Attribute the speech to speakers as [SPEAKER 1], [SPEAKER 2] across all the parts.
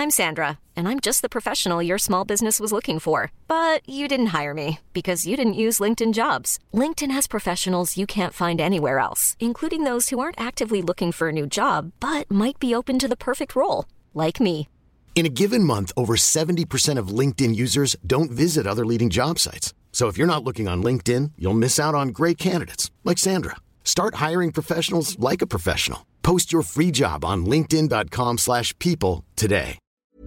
[SPEAKER 1] I'm Sandra, and I'm just the professional your small business was looking for. But you didn't hire me because you didn't use LinkedIn Jobs. LinkedIn has professionals you can't find anywhere else, including those who aren't actively looking for a new job, but might be open to the perfect role, like me.
[SPEAKER 2] In a given month, over 70% of LinkedIn users don't visit other leading job sites. So if you're not looking on LinkedIn, you'll miss out on great candidates like Sandra. Start hiring professionals like a professional. Post your free job on linkedin.com/people today.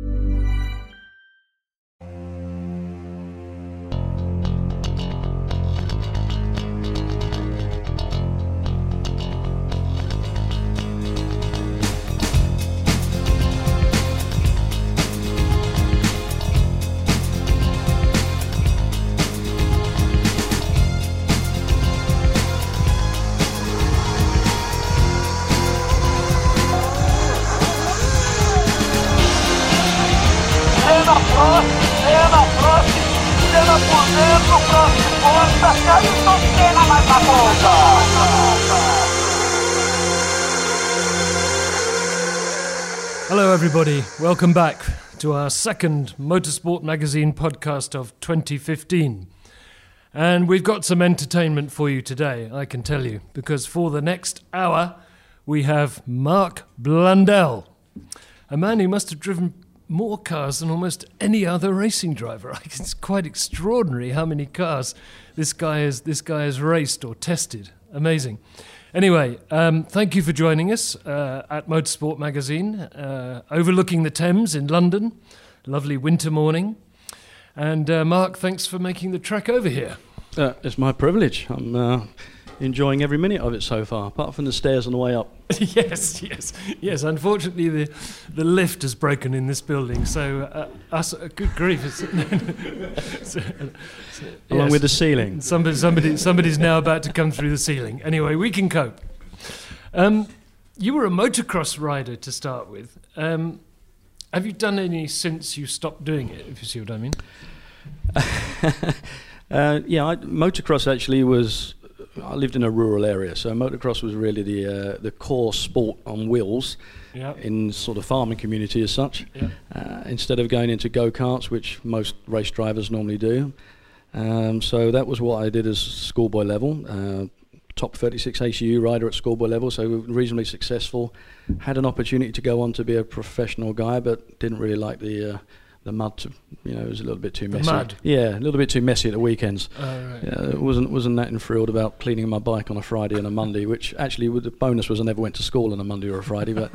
[SPEAKER 3] Hello everybody, welcome back to our second Motorsport Magazine podcast of 2015. And we've got some entertainment for you today, I can tell you, because for the next hour we have Mark Blundell, a man who must have driven more cars than almost any other racing driver. It's quite extraordinary how many cars this guy has raced or tested. Amazing. Anyway, thank you for joining us at Motorsport Magazine, overlooking the Thames in London. Lovely winter morning. And Mark, thanks for making the trek over here.
[SPEAKER 4] It's my privilege. I'm enjoying every minute of it so far, apart from the stairs on the way up.
[SPEAKER 3] Yes. Unfortunately, the lift has broken in this building, so good grief.
[SPEAKER 4] Along with the ceiling.
[SPEAKER 3] Somebody's now about to come through the ceiling. Anyway, we can cope. You were a motocross rider to start with. Have you done any since you stopped doing it, if you see what I mean?
[SPEAKER 4] Motocross actually was... I lived in a rural area, so motocross was really the core sport on wheels in sort of farming community as such. Instead of going into go-karts, which most race drivers normally do. So that was what I did as schoolboy level. Top 36 ACU rider at schoolboy level, so reasonably successful. Had an opportunity to go on to be a professional guy, but didn't really like the mud. It was a little bit too messy.
[SPEAKER 3] The mud?
[SPEAKER 4] Yeah, a little bit too messy at the weekends.
[SPEAKER 3] Right.
[SPEAKER 4] Wasn't that enthralled about cleaning my bike on a Friday and a Monday, which actually the bonus was I never went to school on a Monday or a Friday. But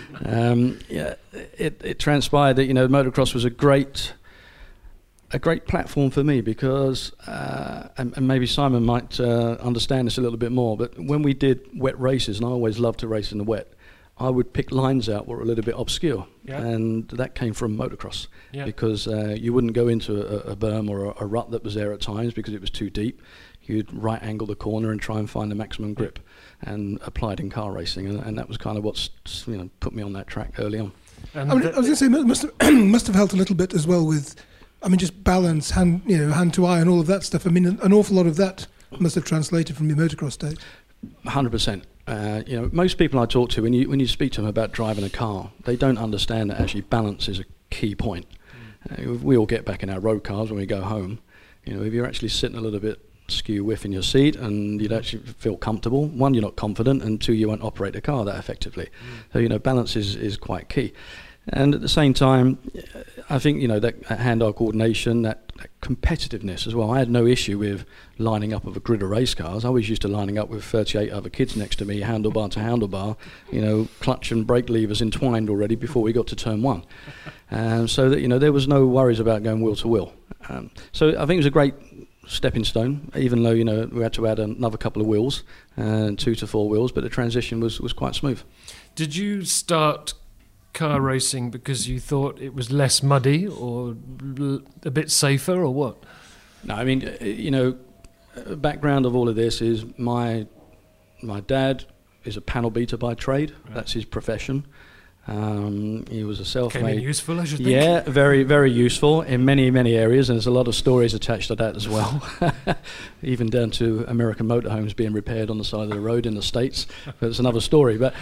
[SPEAKER 4] it transpired that motocross was a great platform for me because, and maybe Simon might understand this a little bit more, but when we did wet races, and I always loved to race in the wet, I would pick lines out that were a little bit obscure, and that came from motocross because you wouldn't go into a berm or a rut that was there at times because it was too deep. You'd right angle the corner and try and find the maximum grip, and applied in car racing, and that was kind of what's put me on that track early on.
[SPEAKER 5] I was going to say must have helped a little bit as well with, just balance, hand to eye, and all of that stuff. An awful lot of that must have translated from your motocross days.
[SPEAKER 4] 100%. Most people I talk to, when you speak to them about driving a car, they don't understand that actually balance is a key point. We all get back in our road cars when we go home. If you're actually sitting a little bit skew-whiff in your seat and you'd actually feel comfortable, one, you're not confident, and two, you won't operate a car that effectively. So, balance is quite key. And at the same time, I think, that hand-eye coordination, that competitiveness as well. I had no issue with lining up of a grid of race cars. I was used to lining up with 38 other kids next to me, handlebar to handlebar, clutch and brake levers entwined already before we got to turn one. So that, there was no worries about going wheel to wheel. So I think it was a great stepping stone, even though, we had to add another couple of wheels, 2 to 4 wheels, but the transition was quite smooth.
[SPEAKER 3] Did you start car racing because you thought it was less muddy or a bit safer, or what?
[SPEAKER 4] No, background of all of this is my dad is a panel beater by trade. Right. That's his profession. He was a self-made...
[SPEAKER 3] Came in useful, I should think.
[SPEAKER 4] Yeah, very, very useful in many, many areas, and there's a lot of stories attached to that as well. Even down to American motorhomes being repaired on the side of the road in the States. But it's another story. But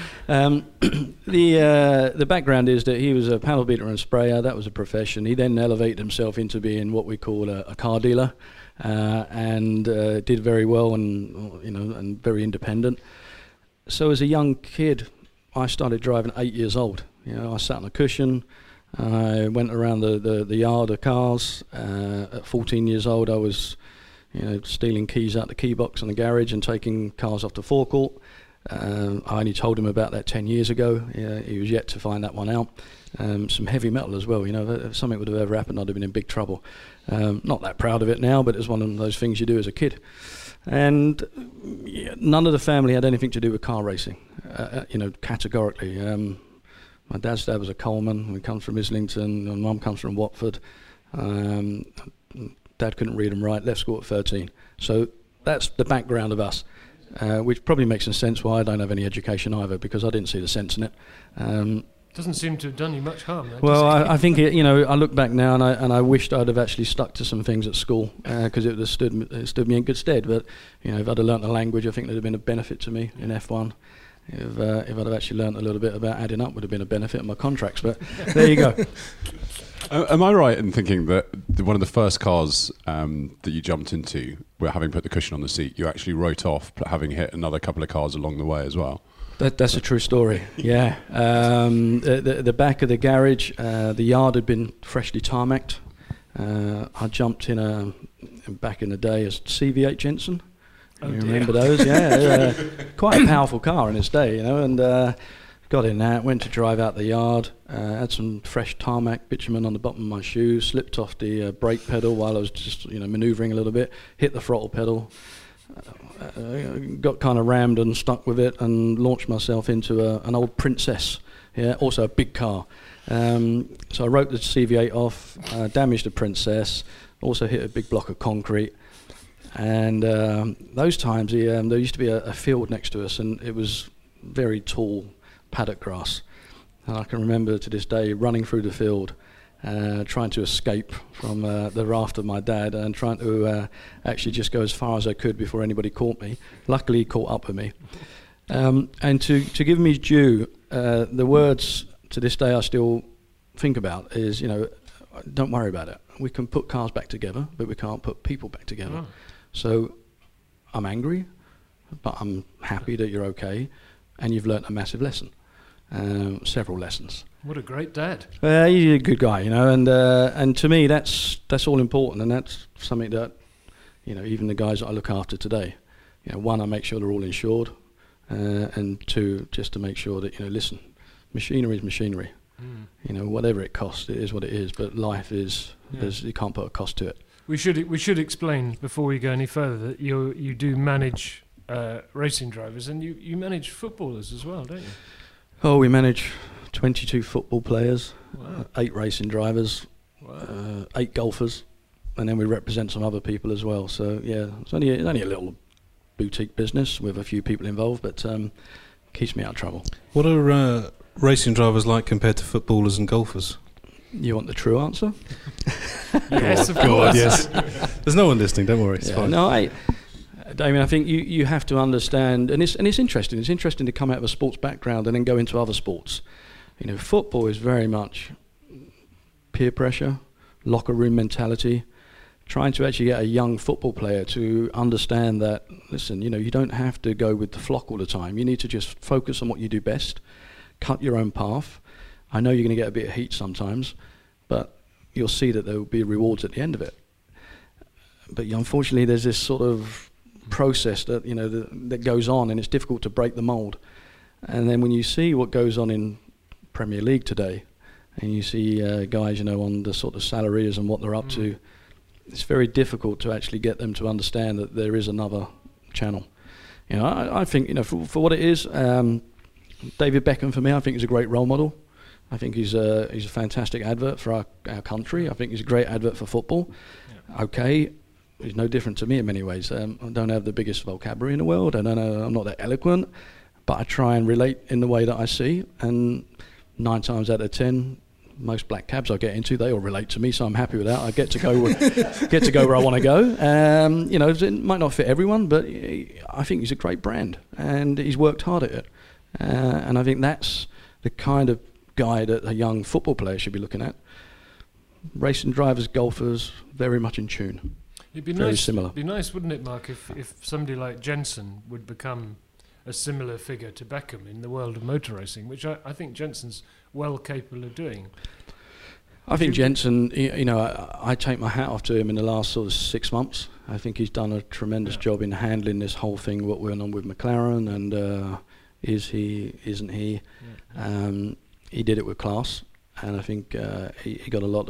[SPEAKER 4] the background is that he was a panel beater and sprayer. That was a profession. He then elevated himself into being what we call a car dealer, and did very well, and very independent. So as a young kid, I started driving at 8 years old. I sat on a cushion. I went around the yard of cars. At 14 years old, I was, stealing keys out the key box in the garage and taking cars off the forecourt. I only told him about that 10 years ago. He was yet to find that one out. Some heavy metal as well. If something would have ever happened, I'd have been in big trouble. Not that proud of it now, but it's one of those things you do as a kid. And none of the family had anything to do with car racing, categorically. My dad's dad was a coalman. We come from Islington, and Mum comes from Watford. Dad couldn't read and write, left school at 13. So that's the background of us, which probably makes some sense why I don't have any education either, because I didn't see the sense in it.
[SPEAKER 3] Doesn't seem to have done you much harm.
[SPEAKER 4] Well, I think I look back now and I wished I'd have actually stuck to some things at school, because it would have stood me in good stead. But if I'd have learnt the language, I think there'd have been a benefit to me in F1. If I'd have actually learnt a little bit about adding up, would have been a benefit in my contracts. But there you go.
[SPEAKER 6] Am I right in thinking that one of the first cars that you jumped into, where having put the cushion on the seat, you actually wrote off having hit another couple of cars along the way as well?
[SPEAKER 4] That's a true story, yeah. The back of the garage, the yard had been freshly tarmacked. I jumped in back in the day, as CV8 Jensen. You remember those? Yeah, quite a powerful car in its day, and got in that, went to drive out the yard, had some fresh tarmac bitumen on the bottom of my shoes, slipped off the brake pedal while I was just manoeuvring a little bit, hit the throttle pedal. Got kind of rammed and stuck with it and launched myself into an old Princess, also a big car. So I wrote the CV8 off, damaged the Princess, also hit a big block of concrete. And those times, there used to be a field next to us, and it was very tall paddock grass. And I can remember to this day running through the field, trying to escape from the raft of my dad, and trying to actually just go as far as I could before anybody caught me. Luckily, he caught up with me. And to give me due, the words to this day I still think about is, don't worry about it. We can put cars back together, but we can't put people back together. Oh. So I'm angry, but I'm happy that you're okay, and you've learnt a massive lesson, several lessons.
[SPEAKER 3] What a great dad.
[SPEAKER 4] He's a good guy, and to me that's all important, and that's something that, even the guys that I look after today, one, I make sure they're all insured, and two, just to make sure that, listen, machinery is machinery. Whatever it costs, it is what it is, but life is, you can't put a cost to it.
[SPEAKER 3] We should explain before we go any further that you do manage racing drivers, and you manage footballers as well, don't you?
[SPEAKER 4] Oh, we manage 22 football players, wow. 8 racing drivers,
[SPEAKER 3] wow.
[SPEAKER 4] 8 golfers, and then we represent some other people as well. So yeah, it's only a little boutique business with a few people involved, but keeps me out of trouble.
[SPEAKER 7] What are racing drivers like compared to footballers and golfers?
[SPEAKER 4] You want the true answer?
[SPEAKER 3] Yes, of course.
[SPEAKER 7] Yes. There's no one listening. Don't worry. It's fine.
[SPEAKER 4] No, Damien, I think you have to understand, and it's interesting. It's interesting to come out of a sports background and then go into other sports. Football is very much peer pressure, locker room mentality. Trying to actually get a young football player to understand that, listen, you don't have to go with the flock all the time. You need to just focus on what you do best, cut your own path. I know you're going to get a bit of heat sometimes, but you'll see that there will be rewards at the end of it. But unfortunately, there's this sort of process that that goes on, and it's difficult to break the mold. And then when you see what goes on in Premier League today, and you see guys on the sort of salaries and what they're up to, it's very difficult to actually get them to understand that there is another channel. I think for what it is, David Beckham for me, I think is a great role model. I think he's a fantastic advert for our country. I think he's a great advert for football. Yeah. Okay, he's no different to me in many ways. I don't have the biggest vocabulary in the world. I don't know, I'm not that eloquent, but I try and relate in the way that I see. And 9 times out of 10, most black cabs I get into, they all relate to me, so I'm happy with that. I get to go where I want to go. You know, it might not fit everyone, but I think he's a great brand, and he's worked hard at it. And I think that's the kind of guy that a young football player should be looking at. Racing drivers, golfers, very much in tune.
[SPEAKER 3] It'd be
[SPEAKER 4] very
[SPEAKER 3] nice,
[SPEAKER 4] similar.
[SPEAKER 3] It'd be nice, wouldn't it, Mark, if somebody like Jensen would become a similar figure to Beckham in the world of motor racing, which I think Jensen's well capable of doing.
[SPEAKER 4] I think Jensen, you know, I take my hat off to him in the last sort of 6 months. I think he's done a tremendous job in handling this whole thing, what went on with McLaren, and is he, isn't he? Yeah. He did it with class, and I think he got a lot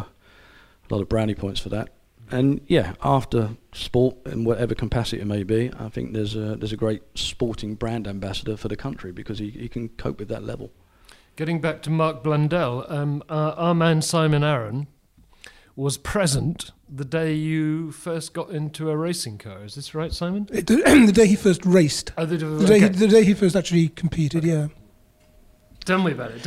[SPEAKER 4] of brownie points for that. And yeah, after sport, in whatever capacity it may be, I think there's a great sporting brand ambassador for the country, because he can cope with that level.
[SPEAKER 3] Getting back to Mark Blundell, our man Simon Arron was present the day you first got into a racing car. Is this right, Simon?
[SPEAKER 5] The day he first raced.
[SPEAKER 3] Oh,
[SPEAKER 5] the day he first actually competed, yeah.
[SPEAKER 3] Tell me about it.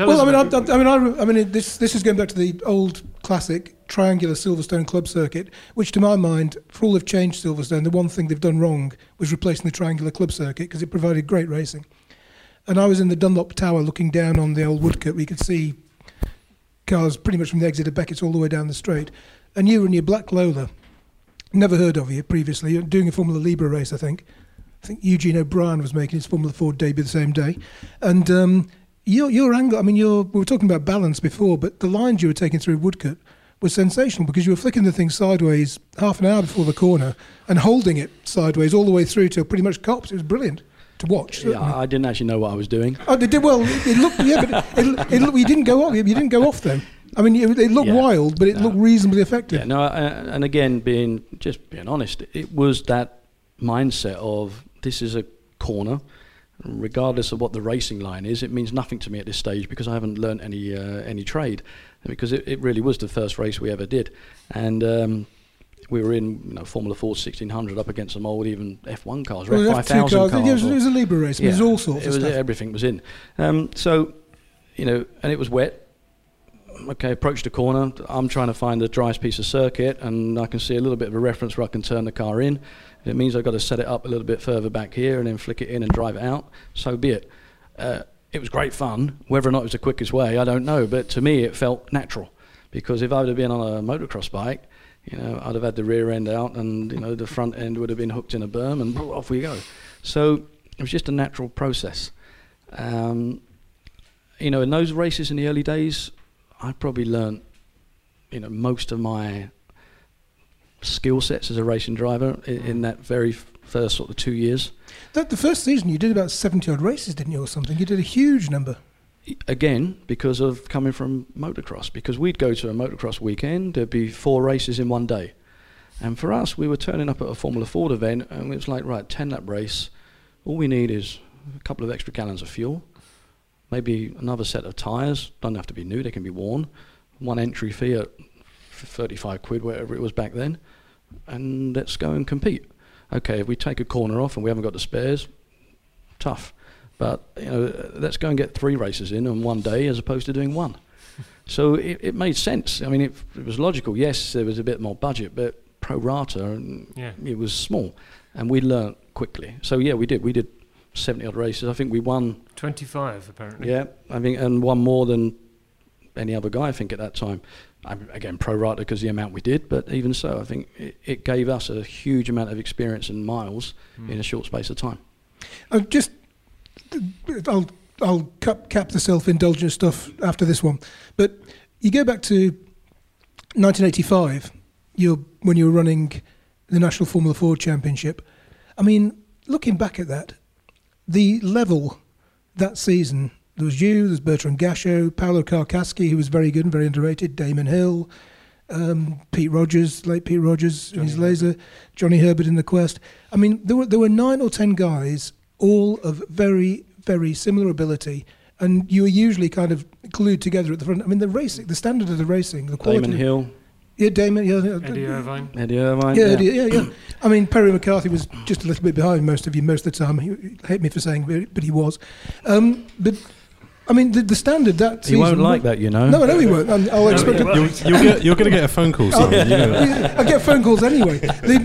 [SPEAKER 5] This is going back to the old classic triangular Silverstone club circuit, which to my mind, for all they've changed Silverstone, the one thing they've done wrong was replacing the triangular club circuit, because it provided great racing. And I was in the Dunlop Tower looking down on the old Woodcote. We could see cars pretty much from the exit of Beckett's all the way down the straight. And you were in your black Lola, never heard of you previously, you're doing a Formula Libre race, I think. I think Eugene O'Brien was making his Formula Ford debut the same day. And your angle, we were talking about balance before, but the lines you were taking through Woodcote was sensational, because you were flicking the thing sideways half an hour before the corner and holding it sideways all the way through till pretty much cops. It was brilliant to watch.
[SPEAKER 4] Yeah, I didn't actually know what I was doing.
[SPEAKER 5] Oh, they did well. It looked, yeah, but it looked. You didn't go off. You didn't go off though. I mean, it looked wild, but it looked reasonably effective.
[SPEAKER 4] Yeah, no, and again, being honest, it was that mindset of this is a corner. Regardless of what the racing line is, it means nothing to me at this stage, because I haven't learnt any trade, because it really was the first race we ever did, and we were in Formula Ford 1600 up against some old even F1 cars, or F5000 cars.
[SPEAKER 5] It was a Libre race. There was all sorts of stuff.
[SPEAKER 4] Everything was in. So, and it was wet. Okay, approached the corner. I'm trying to find the driest piece of circuit, and I can see a little bit of a reference where I can turn the car in. If it means I've got to set it up a little bit further back here and then flick it in and drive it out, so be it. It was great fun. Whether or not it was the quickest way, I don't know. But to me, it felt natural, because if I would have been on a motocross bike, I'd have had the rear end out, and the front end would have been hooked in a berm, and off we go. So it was just a natural process. In those races in the early days, I probably learnt, most of my skill sets as a racing driver in that very first sort of 2 years.
[SPEAKER 5] The first season you did about 70 odd races, didn't you, or something? You did a huge number.
[SPEAKER 4] Again, because of coming from motocross, because we'd go to a motocross weekend, there'd be 4 races in one day. And for us, we were turning up at a Formula Ford event, and it was like, right, 10-lap race, all we need is a couple of extra gallons of fuel, maybe another set of tyres, don't have to be new, they can be worn, one entry fee at 35 quid, whatever it was back then, and let's go and compete. Okay, if we take a corner off and we haven't got the spares, tough. But let's go and get 3 races in on one day as opposed to doing 1. So it made sense. I mean, it was logical. Yes, there was a bit more budget, but pro rata, it was small, and we learnt quickly. So yeah, we did 70 odd races. I think we won
[SPEAKER 3] 25 apparently.
[SPEAKER 4] Yeah, I think, and won more than any other guy, I think, at that time. Again, pro rata because the amount we did, but even so, I think it gave us a huge amount of experience and miles in a short space of time.
[SPEAKER 5] I'll cap the self-indulgent stuff after this one, but you go back to 1985, when you were running the National Formula Ford Championship. I mean, looking back at that, the level that season, there was you, there's Bertrand Gachot, Paolo Carcaschi, who was very good and very underrated, Damon Hill, Pete Rogers, late Pete Rogers in his Laser, Johnny Herbert in the Quest. I mean, there were 9 or 10 guys, all of very, very similar ability, and you were usually kind of glued together at the front. I mean, the standard of the racing, the quality.
[SPEAKER 4] Damon Hill.
[SPEAKER 5] Yeah, Damon. Yeah,
[SPEAKER 3] Eddie Irvine.
[SPEAKER 5] Yeah. I mean, Perry McCarthy was just a little bit behind most of the time. He hate me for saying, but he was. But I mean, the standard that
[SPEAKER 4] He
[SPEAKER 5] season...
[SPEAKER 4] won't like that, you know.
[SPEAKER 5] No, I know he won't. I'll expect it.
[SPEAKER 7] You're going to get a phone call, Simon. You know that.
[SPEAKER 5] I get phone calls anyway.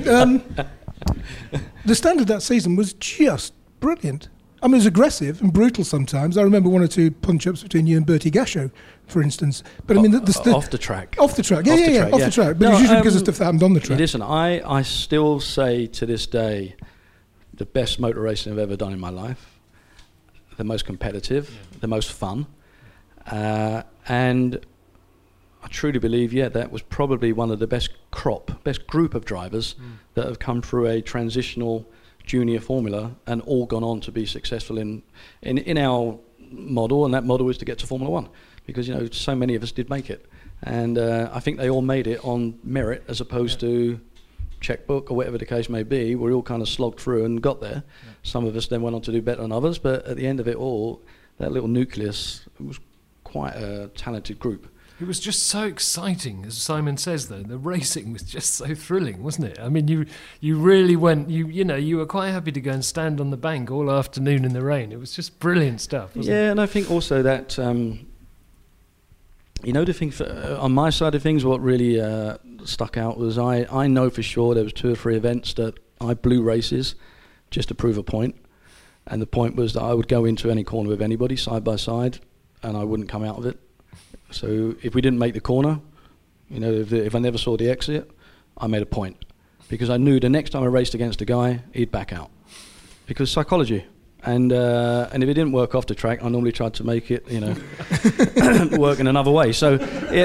[SPEAKER 5] The standard that season was just brilliant. I mean, it was aggressive and brutal sometimes. I remember one or two punch-ups between you and Bertie Gasho, for instance. But I mean,
[SPEAKER 4] off the track.
[SPEAKER 5] Off the track, off the track. But
[SPEAKER 4] No,
[SPEAKER 5] it was usually because of stuff that happened on the track.
[SPEAKER 4] Listen, I still say to this day, the best motor racing I've ever done in my life, the most competitive, the most fun, and I truly believe, that was probably one of the best group of drivers that have come through a transitional junior formula and all gone on to be successful in our model, and that model is to get to Formula One, because so many of us did make it, and I think they all made it on merit as opposed to checkbook or whatever the case may be. We all kind of slogged through and got there. Some of us then went on to do better than others, but at the end of it all, that little nucleus was quite a talented group.
[SPEAKER 3] It was just so exciting, as Simon says, though. The racing was just so thrilling, wasn't it? I mean, you really went, you were quite happy to go and stand on the bank all afternoon in the rain. It was just brilliant stuff, wasn't it?
[SPEAKER 4] Yeah, and I think also that, the thing on my side of things, what really stuck out was I know for sure there was 2 or 3 events that I blew races just to prove a point. And the point was that I would go into any corner with anybody, side by side, and I wouldn't come out of it. So if we didn't make the corner, if I never saw the exit, I made a point. Because I knew the next time I raced against a guy, he'd back out. Because psychology. And if it didn't work off the track, I normally tried to make it, work in another way. So,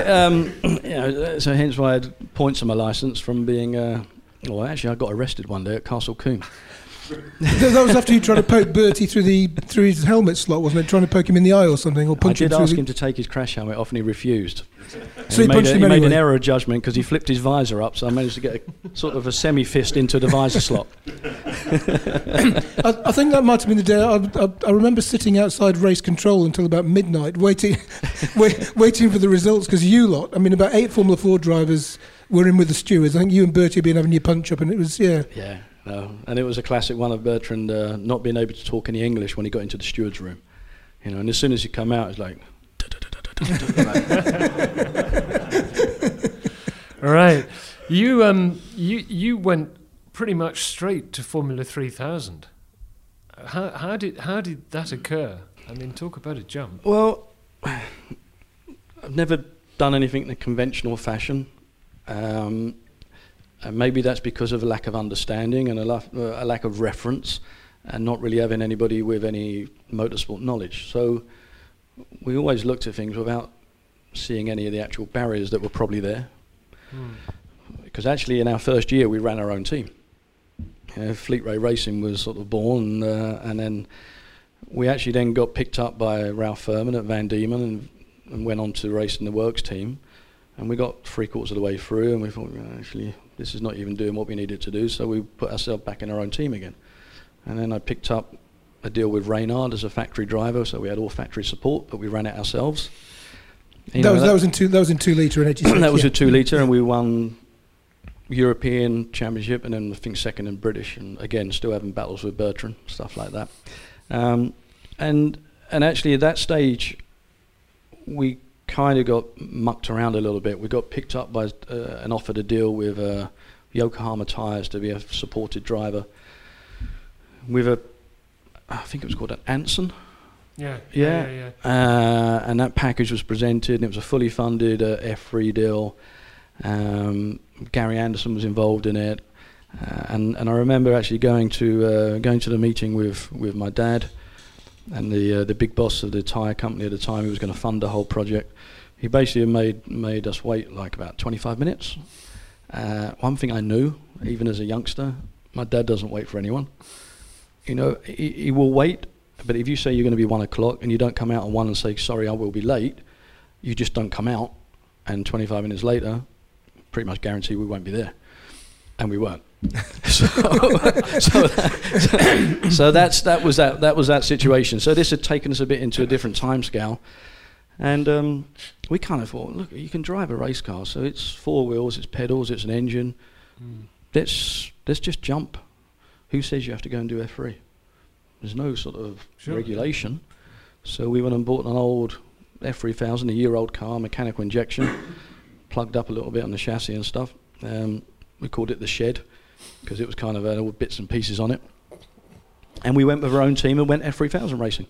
[SPEAKER 4] so hence why I had points on my licence from being, actually I got arrested one day at Castle Combe.
[SPEAKER 5] That was after you tried to poke Bertie through his helmet slot, wasn't it? Trying to poke him in the eye or something, or punch him through.
[SPEAKER 4] I did ask him to take his crash helmet off, and he refused.
[SPEAKER 5] So he punched him anyway.
[SPEAKER 4] He made an error of judgment because he flipped his visor up, so I managed to get a sort of a semi-fist into the visor slot.
[SPEAKER 5] I think that might have been the day. I remember sitting outside race control until about midnight, waiting for the results, because you lot, about 8 Formula 4 drivers were in with the stewards. I think you and Bertie had been having your punch-up, and it was,
[SPEAKER 4] Yeah. No, and it was a classic one of Bertrand not being able to talk any English when he got into the steward's room, and as soon as he come out, it's like.
[SPEAKER 3] All right, you went pretty much straight to Formula 3000. How did that occur? Talk about a jump.
[SPEAKER 4] Well, I've never done anything in a conventional fashion. And maybe that's because of a lack of understanding and a lack of reference, and not really having anybody with any motorsport knowledge. So we always looked at things without seeing any of the actual barriers that were probably there. Because actually in our first year we ran our own team. Fleet Ray Racing was sort of born, and then we actually then got picked up by Ralph Furman at Van Diemen and went on to race in the Works team. And we got 3/4 of the way through, and we thought, actually, this is not even doing what we needed to do, so we put ourselves back in our own team again. And then I picked up a deal with Reynard as a factory driver, so we had all factory support, but we ran it ourselves.
[SPEAKER 5] That was in 2 litre and 86.
[SPEAKER 4] That was a 2 litre, and we won European Championship, and then I think second in British, and again still having battles with Bertrand, stuff like that. And actually at that stage, we kind of got mucked around a little bit. We got picked up by and offered a deal with Yokohama Tyres to be a supported driver with I think it was called an Anson. Yeah. And that package was presented, and it was a fully funded F3 deal. Gary Anderson was involved in it, and I remember actually going to the meeting with my dad and the big boss of the tyre company at the time, who was going to fund the whole project. He basically made us wait like about 25 minutes. One thing I knew, even as a youngster, my dad doesn't wait for anyone. He will wait, but if you say you're going to be 1 o'clock and you don't come out at 1 and say, sorry, I will be late, you just don't come out, and 25 minutes later, pretty much guarantee we won't be there. And we weren't. So that was that situation. So this had taken us a bit into a different time scale, and we kind of thought, look, you can drive a race car, so it's 4 wheels, it's pedals, it's an engine. Let's just jump. Who says you have to go and do F3? There's no sort of regulation. So we went and bought an old F3000, a year-old car, mechanical injection, plugged up a little bit on the chassis and stuff. We called it the Shed because it was kind of all bits and pieces on it. And we went with our own team and went F3000 racing.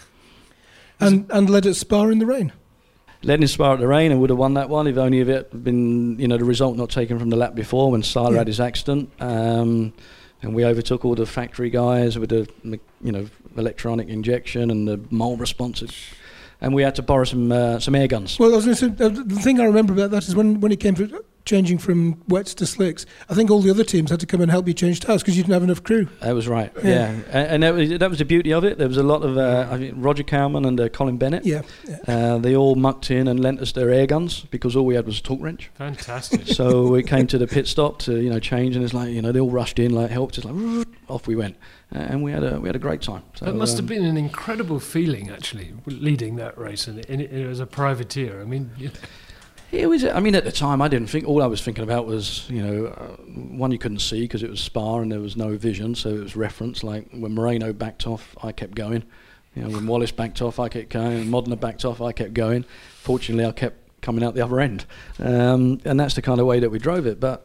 [SPEAKER 5] And led at Spa in the rain.
[SPEAKER 4] Led in Spa at the rain and would have won that one if only if it had been, the result not taken from the lap before when Sala had his accident. And we overtook all the factory guys with the, electronic injection and the mole responses. And we had to borrow some air guns.
[SPEAKER 5] Well, I was going to say, the thing I remember about that is when it came to changing from wets to slicks, I think all the other teams had to come and help you change tyres because you didn't have enough crew.
[SPEAKER 4] That was right, yeah. And that was the beauty of it. There was a lot of, I think Roger Cowman and Colin Bennett.
[SPEAKER 5] Yeah.
[SPEAKER 4] They all mucked in and lent us their air guns because all we had was a torque wrench.
[SPEAKER 3] Fantastic.
[SPEAKER 4] So we came to the pit stop to, change, and it's like, they all rushed in, like helped us, like off we went. And we had a great time. So,
[SPEAKER 3] that must have been an incredible feeling, actually, leading that race and as a privateer. I mean,
[SPEAKER 4] it was. I mean, at the time, I didn't think. All I was thinking about was, one you couldn't see because it was Spa and there was no vision, so it was reference. Like when Moreno backed off, I kept going. When Wallace backed off, I kept going. When Modena backed off, I kept going. Fortunately, I kept coming out the other end, and that's the kind of way that we drove it. But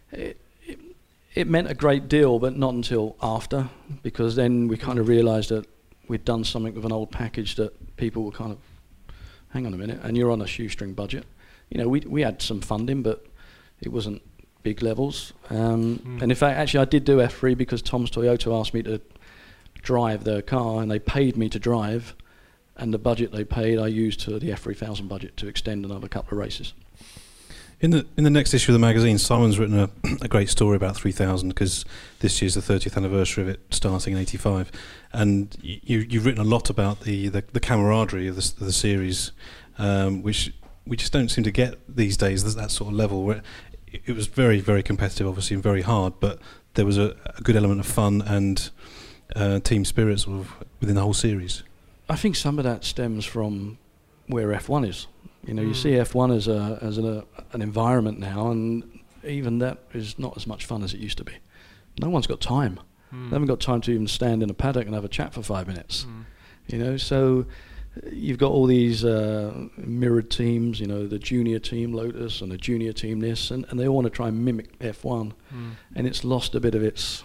[SPEAKER 4] it meant a great deal, but not until after, because then we kind of realised that we'd done something with an old package that people were kind of, hang on a minute, and you're on a shoestring budget. We had some funding, but it wasn't big levels. And in fact, actually, I did do F3 because Tom's Toyota asked me to drive their car, and they paid me to drive, and the budget they paid I used to the F3000 budget to extend another couple of races.
[SPEAKER 7] In the next issue of the magazine, Simon's written a great story about 3000 because this year's the 30th anniversary of it starting in '85, and you've written a lot about the camaraderie of the series, which we just don't seem to get these days. There's that sort of level where it was very, very competitive, obviously, and very hard, but there was a good element of fun and team spirit sort of within the whole series.
[SPEAKER 4] I think some of that stems from where F1 is. You see F1 as an environment now, and even that is not as much fun as it used to be. No one's got time. They haven't got time to even stand in a paddock and have a chat for 5 minutes. So you've got all these mirrored teams, the junior team Lotus and the junior team this, and they all want to try and mimic F1, and it's lost a bit of its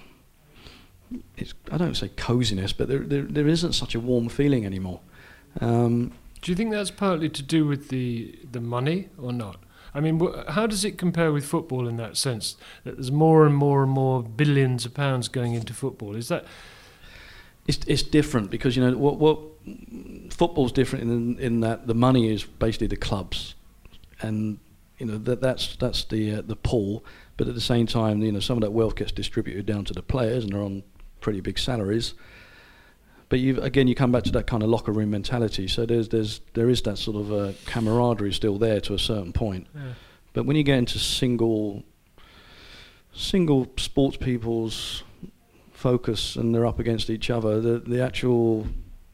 [SPEAKER 4] I don't say coziness, but there isn't such a warm feeling anymore.
[SPEAKER 3] Do you think that's partly to do with the money or not? I mean, how does it compare with football in that sense? That there's more and more and more billions of pounds going into football. Is that?
[SPEAKER 4] It's different because what football's different in that the money is basically the clubs, and that's the pool. But at the same time, some of that wealth gets distributed down to the players, and they're on pretty big salaries. But you come back to that kind of locker room mentality. So there is that sort of camaraderie still there to a certain point. Yeah. But when you get into single sports people's focus and they're up against each other, the actual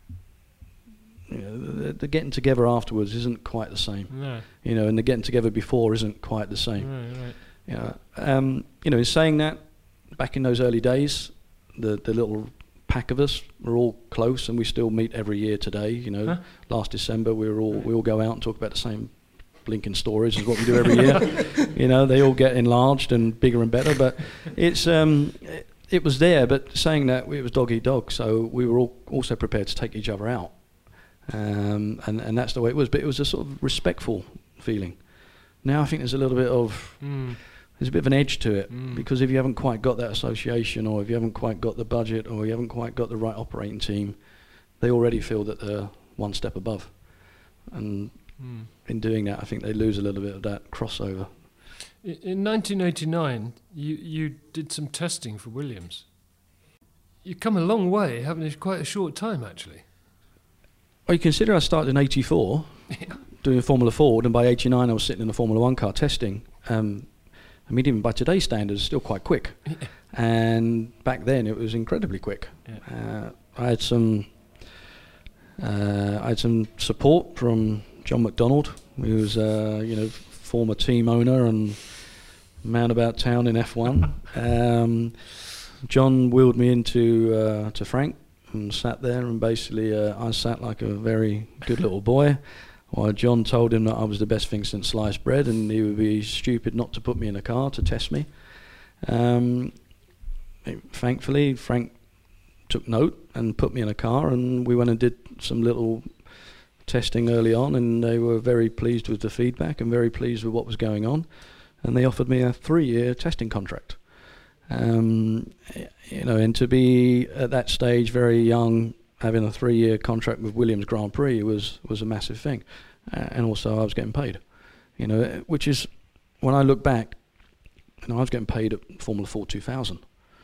[SPEAKER 4] the getting together afterwards isn't quite the same. No. And the getting together before isn't quite the same. Right. In saying that, back in those early days, the little pack of us were all close, and we still meet every year today. Last December we all go out and talk about the same blinking stories as what we do every year. They all get enlarged and bigger and better, but it was there. But saying that, it was dog eat dog, so we were all also prepared to take each other out, and that's the way it was. But it was a sort of respectful feeling. Now I think there's a little bit of there's a bit of an edge to it, because if you haven't quite got that association, or if you haven't quite got the budget, or you haven't quite got the right operating team, they already feel that they're one step above. And in doing that, I think they lose a little bit of that crossover.
[SPEAKER 3] In 1989, you did some testing for Williams. You've come a long way, haven't you? Quite a short time, actually.
[SPEAKER 4] Well, you consider I started in 84 doing Formula Ford, and by 89 I was sitting in a Formula 1 car testing. I mean, even by today's standards, it's still quite quick. Yeah. And back then, it was incredibly quick. Yeah. I had some support from John McDonald, who was former team owner and man about town in F1. John wheeled me into to Frank, and sat there, and basically I sat like a very good little boy, while John told him that I was the best thing since sliced bread, and he would be stupid not to put me in a car to test me. Thankfully, Frank took note and put me in a car, and we went and did some little testing early on, and they were very pleased with the feedback and very pleased with what was going on, and they offered me a 3-year testing contract. You know, and to be at that stage very young, having a 3-year contract with Williams Grand Prix was a massive thing, and also I was getting paid. You know, which is, when I look back, you know, I was getting paid at Formula Ford 2000.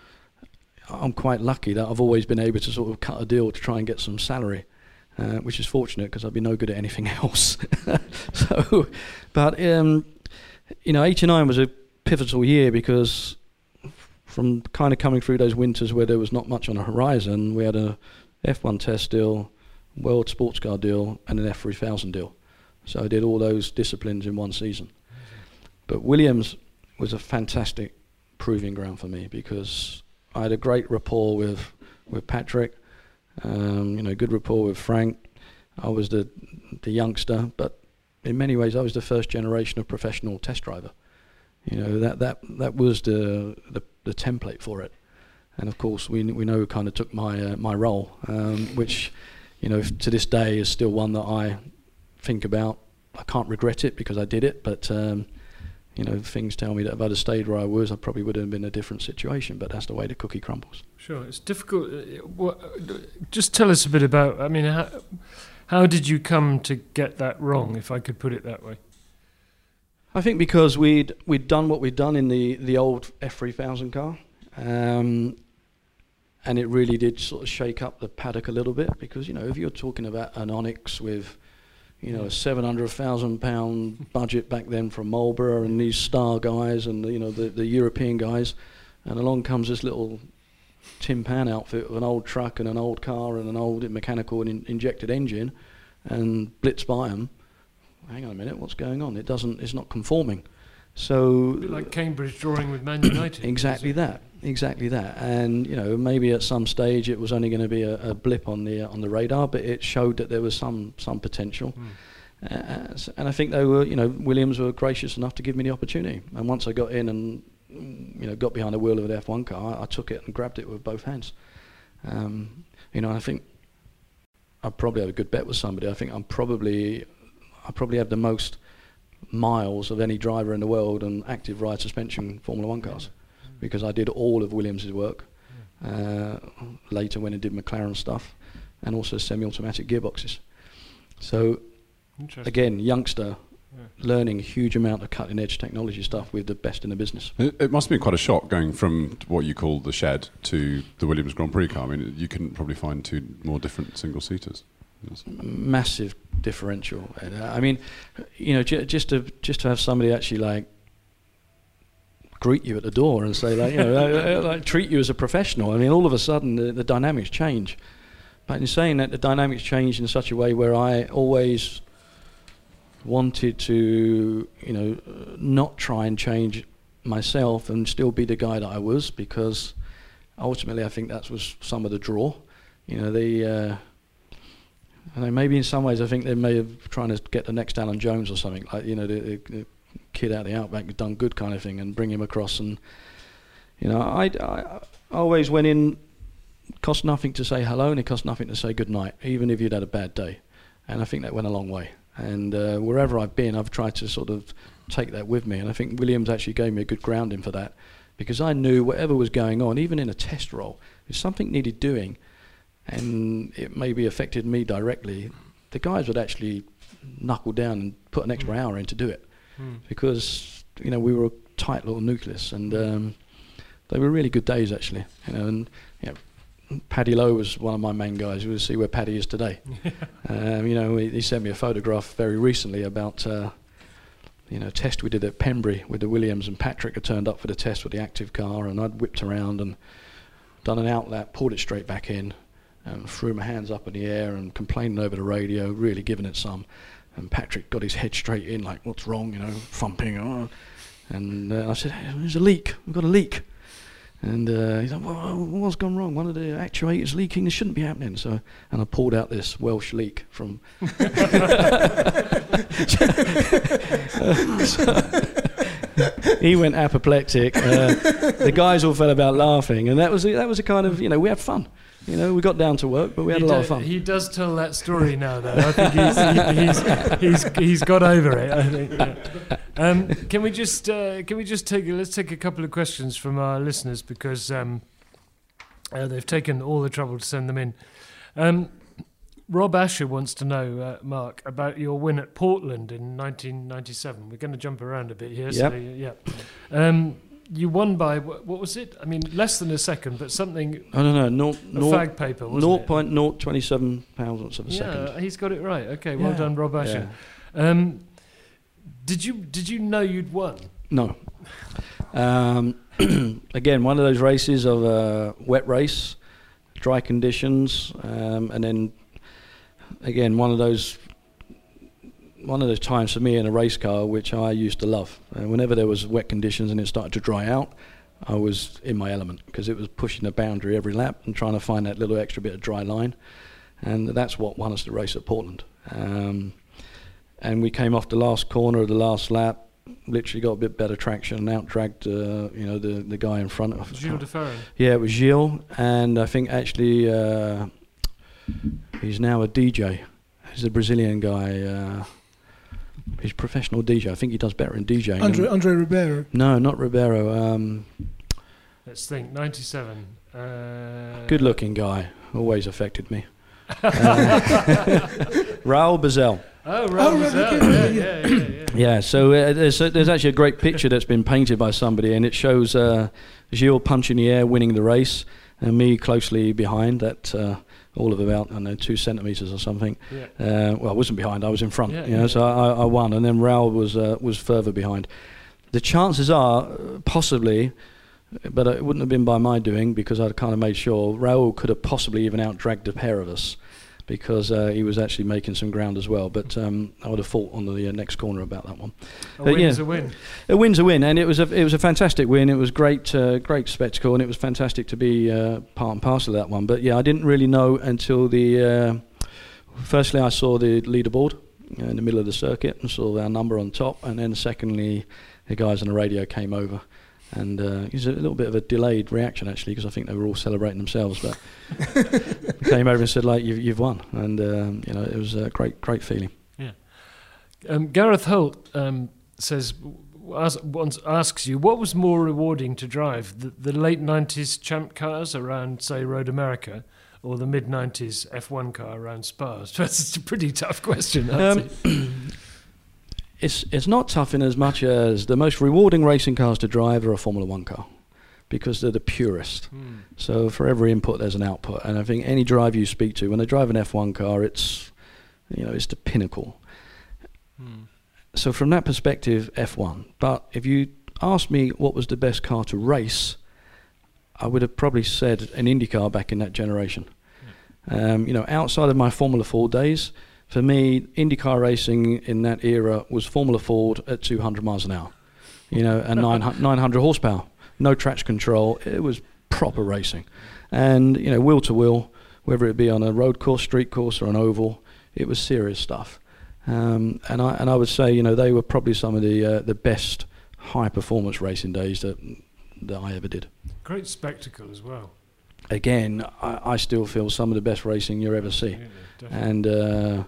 [SPEAKER 4] I'm quite lucky that I've always been able to sort of cut a deal to try and get some salary, which is fortunate because I'd be no good at anything else. So, but you know, 89 was a pivotal year because from kind of coming through those winters where there was not much on the horizon, we had a F1 test deal, World Sports Car deal, and an F3000 deal. So I did all those disciplines in one season. But Williams was a fantastic proving ground for me because I had a great rapport with Patrick, you know, good rapport with Frank. I was the youngster, but in many ways I was the first generation of professional test driver. You know, that was the template for it. And of course we know kind of took my role, which, you know, to this day is still one that I think about. I can't regret it because I did it, but you know, things tell me that if I'd have stayed where I was, I probably would have been in a different situation, but that's the way the cookie crumbles.
[SPEAKER 3] Sure, it's difficult. Just tell us a bit about, I mean, how did you come to get that wrong, if I could put it that way?
[SPEAKER 4] I think because we'd done what we'd done in the old F3000 car, and it really did sort of shake up the paddock a little bit, because, you know, if you're talking about an Onyx with, you know, a £700,000 budget back then from Marlboro and these star guys and, you know, the European guys, and along comes this little Tin Pan outfit with an old truck and an old car and an old mechanical and injected engine, and blitz by them. Hang on a minute, what's going on? It's not conforming. So,
[SPEAKER 3] a bit like Cambridge drawing with Man United.
[SPEAKER 4] Exactly that. And, you know, maybe at some stage it was only going to be a blip on the radar, but it showed that there was some potential. And I think they were, you know, Williams were gracious enough to give me the opportunity. And once I got in and, you know, got behind the wheel of an F1 car, I took it and grabbed it with both hands. You know, I think I probably have a good bet with somebody. I think I probably have the most miles of any driver in the world on active ride suspension Formula 1 cars, because I did all of Williams' work. Later when I did McLaren stuff, and also semi-automatic gearboxes. So again, youngster, learning a huge amount of cutting edge technology stuff with the best in the business.
[SPEAKER 6] It must have been quite a shock going from what you call the shed to the Williams Grand Prix car. I mean, you couldn't probably find two more different single-seaters.
[SPEAKER 4] Massive differential. I mean, you know, just to have somebody actually like greet you at the door and say, like, you know, like treat you as a professional. I mean, all of a sudden the dynamics change. But in saying that, the dynamics change in such a way where I always wanted to, you know, not try and change myself and still be the guy that I was, because ultimately I think that was some of the draw. You know, I know maybe in some ways I think they may have trying to get the next Alan Jones or something, like, you know, the kid out of the outback who's done good kind of thing, and bring him across. And, you know, I always went in, cost nothing to say hello and it cost nothing to say good night, even if you'd had a bad day. And I think that went a long way. And wherever I've been, I've tried to sort of take that with me. And I think Williams actually gave me a good grounding for that, because I knew whatever was going on, even in a test role, if something needed doing and it maybe affected me directly, the guys would actually knuckle down and put an extra hour in to do it. Because, you know, we were a tight little nucleus, and they were really good days actually. You know, and, you know, Paddy Lowe was one of my main guys. We'll see where Paddy is today. You know, he sent me a photograph very recently about you know, a test we did at Pembrey with the Williams, and Patrick had turned up for the test with the active car, and I'd whipped around and done an outlap, pulled it straight back in, and threw my hands up in the air and complaining over the radio, really giving it some. And Patrick got his head straight in, like, what's wrong, you know, thumping. And I said, hey, there's a leak, we've got a leak. And he's like, well, what's gone wrong? One of the actuators leaking. This shouldn't be happening. So, and I pulled out this Welsh leak from. He went apoplectic. The guys all fell about laughing, and that was a kind of, we had fun. We got down to work, but we had a lot of fun.
[SPEAKER 3] He does tell that story now, though. I think he's got over it. I think. Yeah. Can we just take a couple of questions from our listeners, because they've taken all the trouble to send them in. Rob Asher wants to know, Mark, about your win at Portland in 1997. We're going to jump around a bit here.
[SPEAKER 4] Yep.
[SPEAKER 3] So, you won by, what was it? I mean, less than a second, but something...
[SPEAKER 4] I don't know.
[SPEAKER 3] Fag paper, wasn't it?
[SPEAKER 4] 0.027 pounds of a second.
[SPEAKER 3] Yeah, he's got it right. Okay, well done, Rob Asher.
[SPEAKER 4] Yeah.
[SPEAKER 3] Did you know you'd won?
[SPEAKER 4] No. Again, one of those races of a wet race, dry conditions, and then, again, one of those times for me in a race car which I used to love. Whenever there was wet conditions and it started to dry out, I was in my element, because it was pushing the boundary every lap and trying to find that little extra bit of dry line, and that's what won us the race at Portland. And we came off the last corner of the last lap, literally got a bit better traction and out-dragged the guy in front of us.
[SPEAKER 3] Gilles de Ferran.
[SPEAKER 4] Yeah, it was Gilles, and I think actually he's now a DJ. He's a Brazilian guy. He's a professional DJ. I think he does better in DJing.
[SPEAKER 5] Andre Ribeiro.
[SPEAKER 4] No, not Ribeiro.
[SPEAKER 3] Let's think. 97.
[SPEAKER 4] Good-looking guy. Always affected me. Raul Bazel.
[SPEAKER 3] Oh, Raul Bazel. Yeah.
[SPEAKER 4] Yeah. So there's actually a great picture that's been painted by somebody, and it shows Gilles punching the air, winning the race, and me closely behind that. All of about 2 centimeters or something. Yeah. Well, I wasn't behind; I was in front. So I won, and then Raul was further behind. The chances are possibly, but it wouldn't have been by my doing, because I'd kind of made sure Raul could have possibly even out-dragged a pair of us, because he was actually making some ground as well. But I would have fought on the next corner about that one.
[SPEAKER 3] A win's a win.
[SPEAKER 4] A win's a win, and it was a fantastic win. It was great spectacle, and it was fantastic to be part and parcel of that one. But yeah, I didn't really know until firstly I saw the leaderboard in the middle of the circuit and saw our number on top, and then secondly the guys on the radio came over. And it was a little bit of a delayed reaction, actually, because I think they were all celebrating themselves. But came over and said, like, you've won, and it was a great feeling.
[SPEAKER 3] Yeah. Gareth Holt asks you, what was more rewarding to drive, the late 90s champ cars around, say, Road America, or the mid 90s F1 car around Spa? That's a pretty tough question.
[SPEAKER 4] It's not tough in as much as the most rewarding racing cars to drive are a Formula One car, because they're the purest. So for every input there's an output, and I think any driver you speak to, when they drive an F1 car, it's the pinnacle. So from that perspective, F1. But if you asked me what was the best car to race, I would have probably said an IndyCar back in that generation. Outside of my Formula 4 days, for me, IndyCar racing in that era was Formula Ford at 200 miles an hour, and 900 horsepower, no traction control. It was proper racing, and wheel to wheel, whether it be on a road course, street course, or an oval, it was serious stuff. And I would say, they were probably some of the best high performance racing days that I ever did.
[SPEAKER 3] Great spectacle as well.
[SPEAKER 4] Again, I still feel some of the best racing you'll ever see. And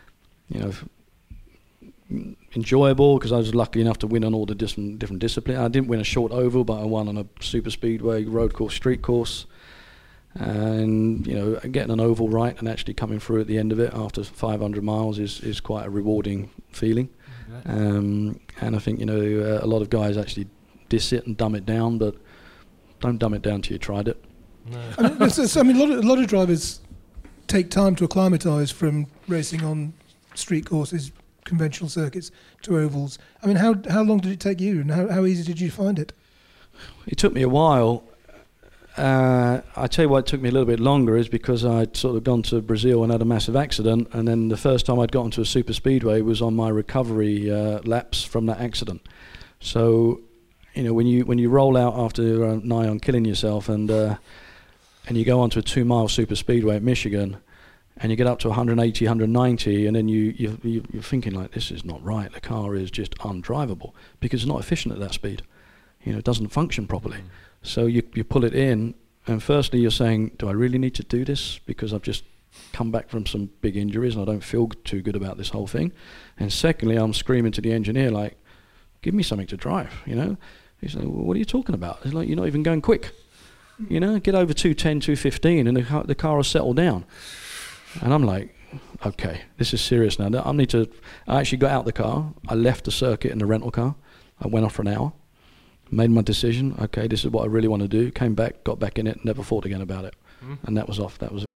[SPEAKER 4] enjoyable, because I was lucky enough to win on all the different disciplines. I didn't win a short oval, but I won on a super speedway, road course, street course, and getting an oval right and actually coming through at the end of it after 500 miles is quite a rewarding feeling. And I think a lot of guys actually diss it and dumb it down, but don't dumb it down till you tried it.
[SPEAKER 5] No. A lot of drivers take time to acclimatise from racing on street courses, conventional circuits, to ovals. I mean, how long did it take you, and how easy did you find it?
[SPEAKER 4] It took me a while. I tell you why it took me a little bit longer is because I'd sort of gone to Brazil and had a massive accident, and then the first time I'd gotten to a super speedway was on my recovery laps from that accident. So You know, when you roll out after nigh on killing yourself, and you go onto a 2-mile super speedway at Michigan, and you get up to 180, 190, and then you're thinking like, this is not right. The car is just undrivable because it's not efficient at that speed. You know, it doesn't function properly. So you pull it in, and firstly you're saying, do I really need to do this? Because I've just come back from some big injuries and I don't feel too good about this whole thing. And secondly, I'm screaming to the engineer like, give me something to drive, you know? He's like, well, what are you talking about? It's like, you're not even going quick. You know, get over 210, 215 and the car will settle down. And I'm like, okay, this is serious now. I actually got out the car. I left the circuit in the rental car. I went off for an hour, made my decision. Okay, this is what I really want to do. Came back, got back in it, never thought again about it. And that was off. That was it.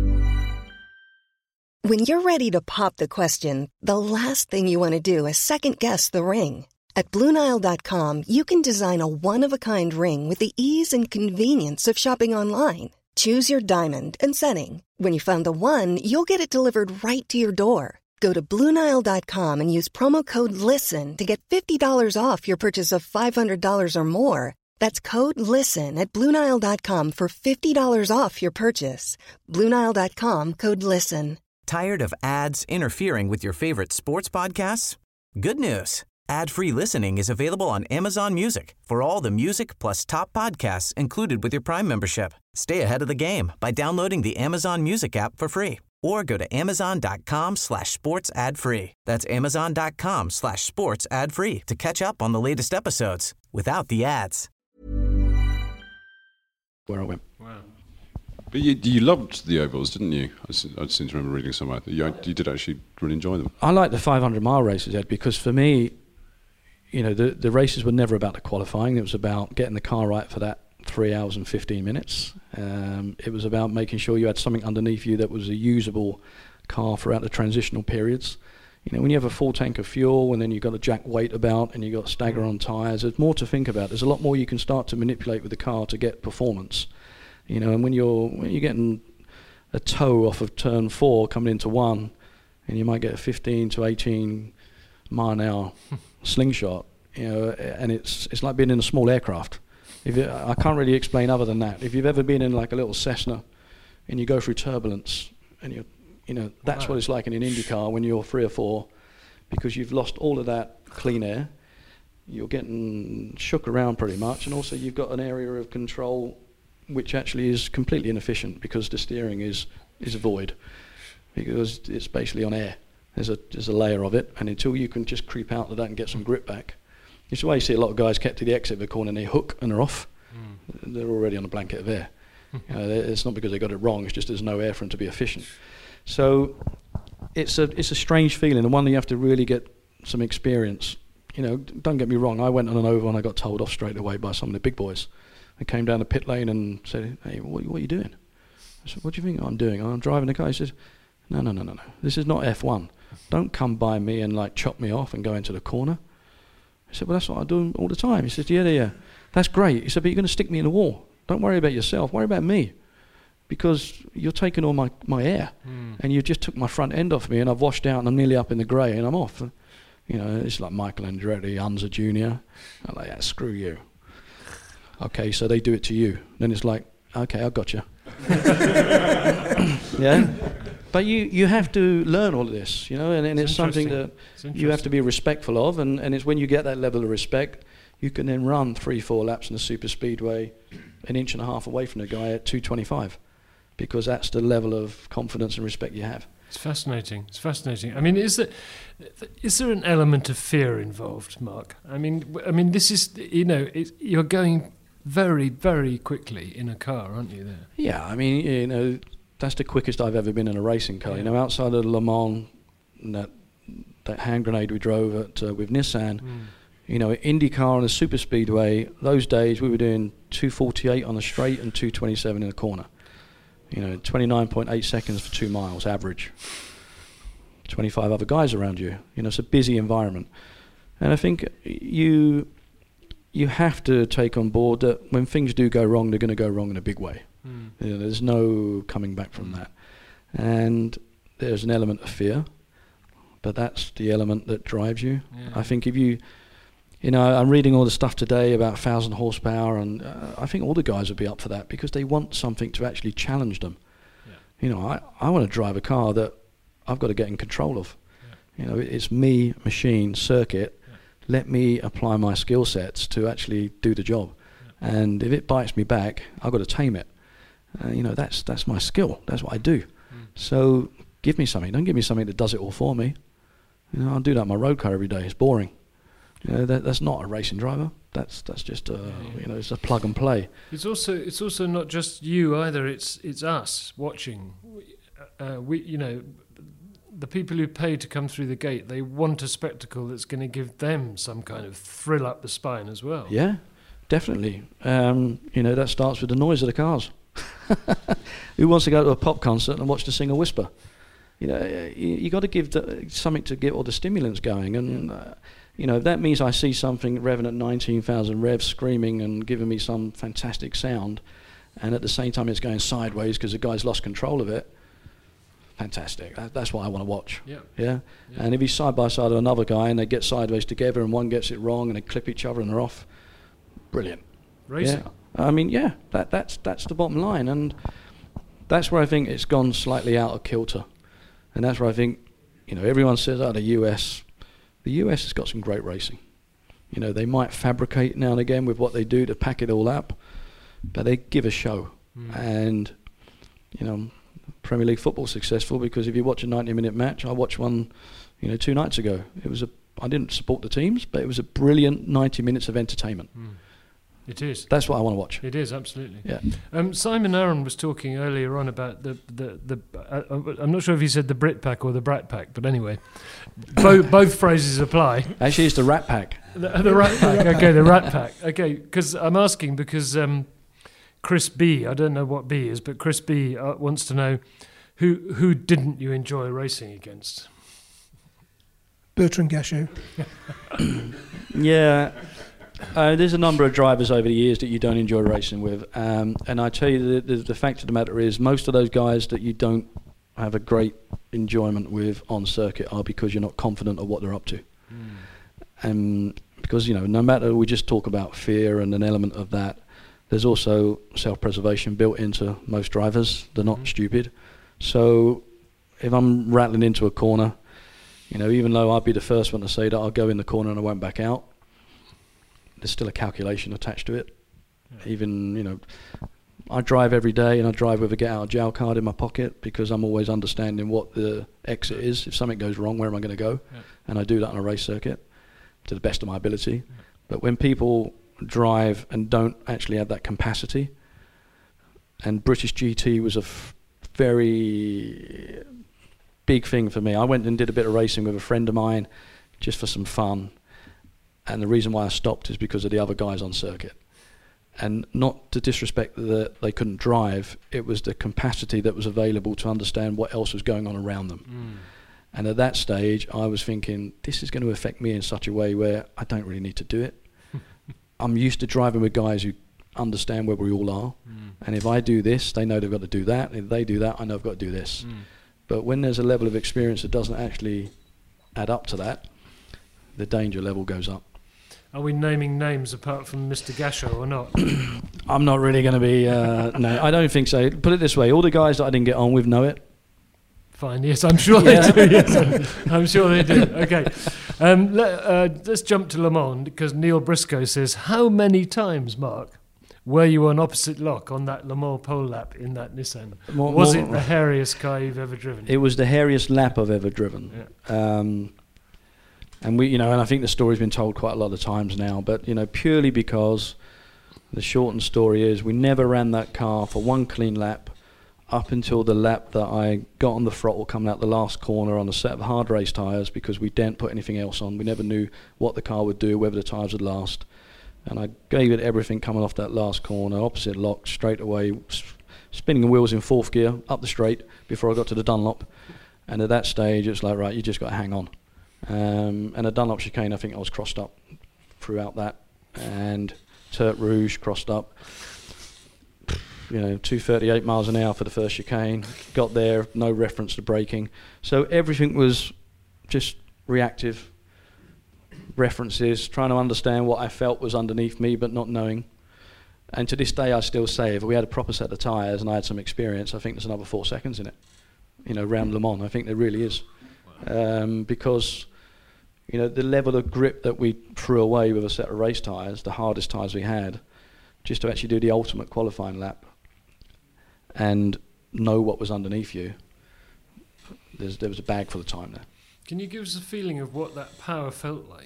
[SPEAKER 8] When you're ready to pop the question, the last thing you want to do is second-guess the ring. At BlueNile.com, you can design a one-of-a-kind ring with the ease and convenience of shopping online. Choose your diamond and setting. When you find the one, you'll get it delivered right to your door. Go to BlueNile.com and use promo code LISTEN to get $50 off your purchase of $500 or more. That's code LISTEN at BlueNile.com for $50 off your purchase. BlueNile.com, code LISTEN.
[SPEAKER 9] Tired of ads interfering with your favorite sports podcasts? Good news. Ad-free listening is available on Amazon Music for all the music plus top podcasts included with your Prime membership. Stay ahead of the game by downloading the Amazon Music app for free or go to amazon.com/sports ad free. That's amazon.com/sports ad free to catch up on the latest episodes without the ads.
[SPEAKER 4] Where I went.
[SPEAKER 3] Wow.
[SPEAKER 6] But you loved the ovals, didn't you? I seem to remember reading somewhere that you did actually really enjoy them.
[SPEAKER 4] I like the 500-mile races, Ed, because for me, you know, the races were never about the qualifying. It was about getting the car right for that 3 hours and 15 minutes. It was about making sure you had something underneath you that was a usable car throughout the transitional periods. You know, when you have a full tank of fuel and then you've got a jack weight about and you've got stagger on tyres, there's more to think about. There's a lot more you can start to manipulate with the car to get performance. You know, and when you're getting a toe off of turn 4 coming into 1, and you might get a 15 to 18 mile an hour slingshot, you know, and it's like being in a small aircraft. I can't really explain other than that. If you've ever been in like a little Cessna and you go through turbulence, and you know that's what it's like in an Indy car when you're 3 or 4, because you've lost all of that clean air. You're getting shook around pretty much, and also you've got an area of control which actually is completely inefficient because the steering is void, because it's basically on air. There's a layer of it, and until you can just creep out of that and get some grip back. It's why you see a lot of guys kept to the exit of the corner and they hook and they're off. They're already on a blanket of air. It's not because they got it wrong, it's just there's no air for them to be efficient. So it's a strange feeling, and one that you have to really get some experience. You know, don't get me wrong, I went on an oval and I got told off straight away by some of the big boys. They came down the pit lane and said, hey, what are you doing? I said, what do you think I'm doing? I'm driving the car. He says, no. This is not F1. Don't come by me and like chop me off and go into the corner. I said, well, that's what I do all the time. He said, yeah. That's great. He said, but you're going to stick me in the wall. Don't worry about yourself. Worry about me. Because you're taking all my air. And you just took my front end off me, and I've washed out and I'm nearly up in the grey and I'm off. You know, it's like Michael Andretti, Unser Jr. I'm like, yeah, screw you. Okay, so they do it to you. Then it's like, okay, I got you. Yeah, but you have to learn all of this, you know, and it's something that you have to be respectful of, and it's when you get that level of respect, you can then run 3-4 laps in a super speedway, an inch and a half away from the guy at 225, because that's the level of confidence and respect you have.
[SPEAKER 3] It's fascinating. I mean, is there an element of fear involved, Mark? I mean, this is, you know, you're going very, very quickly in a car, aren't you? There. Yeah,
[SPEAKER 4] I mean, you know, that's the quickest I've ever been in a racing car. Yeah. You know, outside of Le Mans, that hand grenade we drove at with Nissan. You know, IndyCar on a super speedway. Those days we were doing 2:48 on the straight and 2:27 in the corner. You know, 29.8 seconds for 2 miles average. 25 other guys around you. You know, it's a busy environment, and I think you have to take on board that when things do go wrong, they're going to go wrong in a big way. You know, there's no coming back from that. And there's an element of fear, but that's the element that drives you. Yeah. I think if you I'm reading all the stuff today about 1,000 horsepower, and I think all the guys would be up for that because they want something to actually challenge them. Yeah. I want to drive a car that I've got to get in control of. Yeah. It's me, machine, circuit. Yeah. Let me apply my skill sets to actually do the job. Yeah. And if it bites me back, I've got to tame it. That's my skill. That's what I do. So give me something. Don't give me something that does it all for me. I'll do that in my road car every day. It's boring. That's not a racing driver. That's just it's a plug and play.
[SPEAKER 3] It's also not just you either. It's us watching. The people who pay to come through the gate, they want a spectacle that's going to give them some kind of thrill up the spine as well.
[SPEAKER 4] Yeah, definitely. That starts with the noise of the cars. Who wants to go to a pop concert and watch the singer whisper? You got to give something to get all the stimulants going, and if that means I see something revving at 19,000 revs, screaming and giving me some fantastic sound, and at the same time it's going sideways because the guy's lost control of it. Fantastic. That's what I want to watch. Yeah. And if he's side by side with another guy and they get sideways together and one gets it wrong and they clip each other and they're off, brilliant.
[SPEAKER 3] Racing.
[SPEAKER 4] Yeah. That's the bottom line, and that's where I think it's gone slightly out of kilter. And that's where I think, everyone says, the US has got some great racing. They might fabricate now and again with what they do to pack it all up, but they give a show. And, Premier League football's successful because if you watch a 90-minute match, I watched one, 2 nights ago. I didn't support the teams, but it was a brilliant 90 minutes of entertainment.
[SPEAKER 3] It is.
[SPEAKER 4] That's what I want to watch.
[SPEAKER 3] It is, absolutely.
[SPEAKER 4] Yeah.
[SPEAKER 3] Simon Arron was talking earlier on about the I'm not sure if he said the Brit Pack or the Brat Pack, but anyway, both phrases apply.
[SPEAKER 4] Actually, it's the Rat Pack.
[SPEAKER 3] The Rat Pack. Okay, the Rat Pack. Okay, because I'm asking because Chris B, I don't know what B is, but Chris B wants to know who didn't you enjoy racing against?
[SPEAKER 5] Bertrand Gachot.
[SPEAKER 4] Yeah. There's a number of drivers over the years that you don't enjoy racing with, and I tell you the fact of the matter is most of those guys that you don't have a great enjoyment with on circuit are because you're not confident of what they're up to. And because no matter, we just talk about fear and an element of that, there's also self-preservation built into most drivers. They're not stupid. So if I'm rattling into a corner, even though I'd be the first one to say that I'll go in the corner and I won't back out, there's still a calculation attached to it. Yeah. Even, I drive every day and I drive with a get out of jail card in my pocket because I'm always understanding what the exit is. If something goes wrong, where am I going to go? Yeah. And I do that on a race circuit to the best of my ability. Yeah. But when people drive and don't actually have that capacity, and British GT was a very big thing for me. I went and did a bit of racing with a friend of mine just for some fun. And the reason why I stopped is because of the other guys on circuit. And not to disrespect that they couldn't drive, it was the capacity that was available to understand what else was going on around them. And at that stage, I was thinking, this is going to affect me in such a way where I don't really need to do it. I'm used to driving with guys who understand where we all are. And if I do this, they know they've got to do that. If they do that, I know I've got to do this. But when there's a level of experience that doesn't actually add up to that, the danger level goes up.
[SPEAKER 3] Are we naming names apart from Mr. Gachot or not?
[SPEAKER 4] I'm not really going to be... no, I don't think so. Put it this way, all the guys that I didn't get on with know it.
[SPEAKER 3] Fine, yes, I'm sure they do. Yes, I'm sure they do. Okay. Let's jump to Le Mans, because Neil Briscoe says, how many times, Mark, were you on opposite lock on that Le Mans pole lap in that Nissan? Was it the hairiest car you've ever driven?
[SPEAKER 4] It was the hairiest lap I've ever driven. Yeah. And we, and I think the story's been told quite a lot of times now, but purely because the shortened story is we never ran that car for one clean lap up until the lap that I got on the throttle coming out the last corner on a set of hard race tyres, because we didn't put anything else on. We never knew what the car would do, whether the tyres would last. And I gave it everything coming off that last corner, opposite lock, straight away, spinning the wheels in fourth gear, up the straight before I got to the Dunlop. And at that stage, it's like, right, you just got to hang on. And a Dunlop chicane, I think I was crossed up throughout that, and Tertre Rouge crossed up. 238 miles an hour for the first chicane. Got there, no reference to braking, so everything was just reactive. references, trying to understand what I felt was underneath me, but not knowing. And to this day, I still say, if we had a proper set of tyres and I had some experience, I think there's another 4 seconds in it, round Le Mans. I think there really is. Because, the level of grip that we threw away with a set of race tyres, the hardest tyres we had, just to actually do the ultimate qualifying lap and know what was underneath you, there was a bag full of time there.
[SPEAKER 3] Can you give us a feeling of what that power felt like?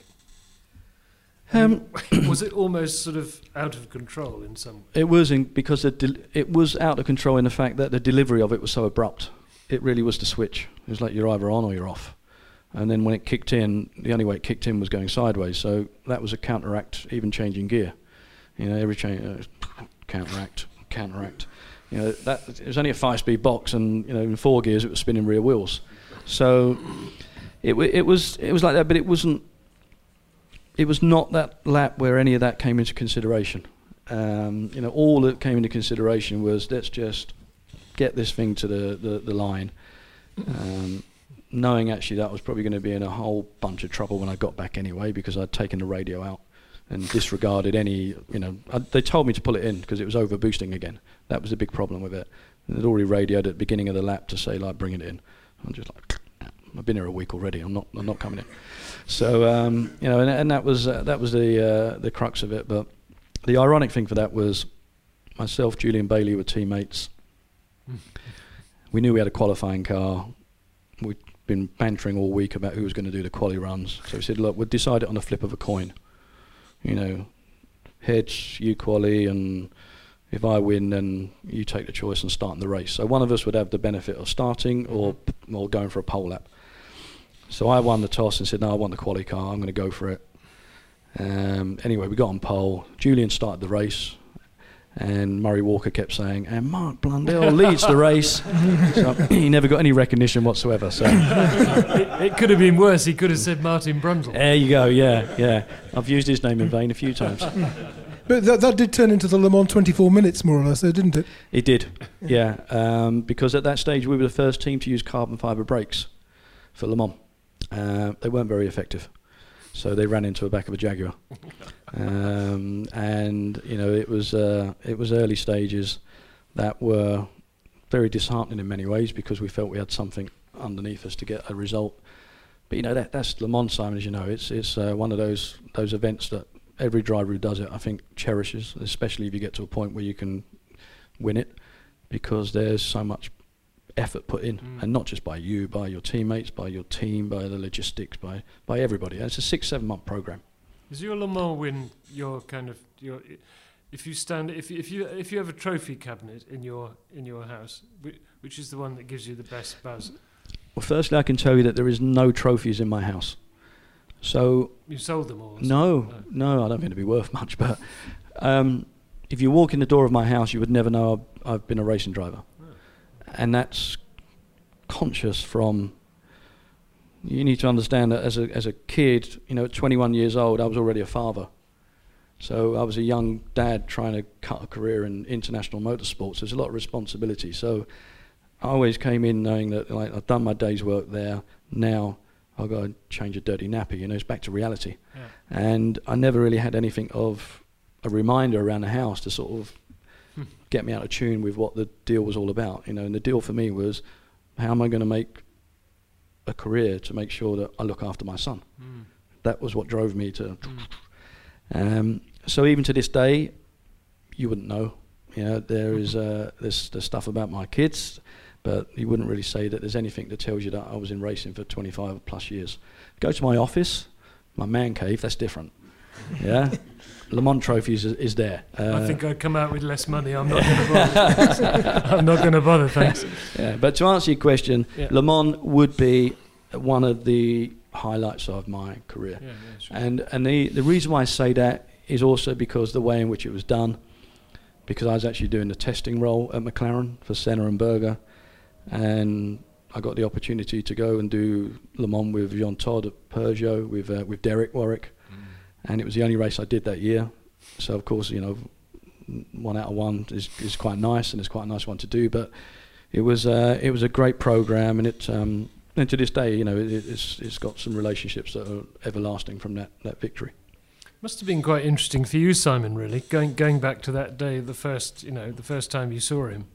[SPEAKER 3] Was it almost sort of out of control in some way?
[SPEAKER 4] It was, because it was out of control in the fact that the delivery of it was so abrupt. It really was the switch. It was like you're either on or you're off. And then when it kicked in, the only way it kicked in was going sideways. So that was a counteract, even changing gear. Every change, counteract. It was only a 5-speed box, and in 4 gears it was spinning rear wheels. So it was like that, but it wasn't. It was not that lap where any of that came into consideration. All that came into consideration was, let's just get this thing to the line, knowing actually that I was probably going to be in a whole bunch of trouble when I got back anyway, because I'd taken the radio out and disregarded any, they told me to pull it in because it was over boosting again. That was a big problem with it. And they'd already radioed at the beginning of the lap to say, like, bring it in. I'm just like, I've been here a week already. I'm not coming in. So and that was the crux of it. But the ironic thing for that was, myself, Julian Bailey were teammates. We knew we had a qualifying car. We'd been bantering all week about who was going to do the quali runs. So we said, look, we'll decide it on the flip of a coin. Heads, you quali, and if I win, then you take the choice and start in the race. So one of us would have the benefit of starting or going for a pole lap. So I won the toss and said, no, I want the quali car, I'm going to go for it. Anyway, we got on pole. Julian started the race, and Murray Walker kept saying, and Mark Blundell leads the race. So he never got any recognition whatsoever. So
[SPEAKER 3] it could have been worse. He could have said Martin Brundle.
[SPEAKER 4] There you go, yeah. I've used his name in vain a few times.
[SPEAKER 5] But that did turn into the Le Mans 24 minutes, more or less, didn't it?
[SPEAKER 4] It did, yeah. Because at that stage, we were the first team to use carbon fibre brakes for Le Mans. They weren't very effective. So they ran into the back of a Jaguar. And it was early stages that were very disheartening in many ways, because we felt we had something underneath us to get a result. But that's Le Mans, Simon, as you know. It's one of those events that every driver who does it, I think, cherishes, especially if you get to a point where you can win it, because there's so much effort put in, and not just by you, by your teammates, by your team, by the logistics, by everybody. It's a 6-7 month program.
[SPEAKER 3] Is your Le Mans win if you have a trophy cabinet in your house, which is the one that gives you the best buzz?
[SPEAKER 4] Well, firstly, I can tell you that there is no trophies in my house. So
[SPEAKER 3] you sold them all?
[SPEAKER 4] No, I don't think it'd be worth much. But if you walk in the door of my house, you would never know I've been a racing driver. And that's conscious from, you need to understand that as a kid, at 21 years old, I was already a father. So I was a young dad trying to cut a career in international motorsports. There's a lot of responsibility. So I always came in knowing that, like, I've done my day's work there. Now I'll go and change a dirty nappy. It's back to reality. Yeah. And I never really had anything of a reminder around the house to sort of get me out of tune with what the deal was all about. And the deal for me was, how am I going to make a career to make sure that I look after my son? That was what drove me to. So even to this day, you wouldn't know. There's stuff about my kids, but you wouldn't really say that there's anything that tells you that I was in racing for 25 plus years. Go to my office, my man cave, that's different. Yeah. Le Mans trophies is there.
[SPEAKER 3] I think I'd come out with less money. I'm not going to bother. I'm not going to bother, thanks.
[SPEAKER 4] Yeah, but to answer your question, Le Mans would be one of the highlights of my career. Yeah, sure. And the reason why I say that is also because the way in which it was done, because I was actually doing the testing role at McLaren for Senna and Berger, and I got the opportunity to go and do Le Mans with Jean Todt at Peugeot, with Derek Warwick. And it was the only race I did that year. So, of course, 1 out of 1 is quite nice, and it's quite a nice one to do. But it was a great program, and And to this day, it's got some relationships that are everlasting from that victory.
[SPEAKER 3] Must have been quite interesting for you, Simon. Really, going back to that day, the first time you saw him,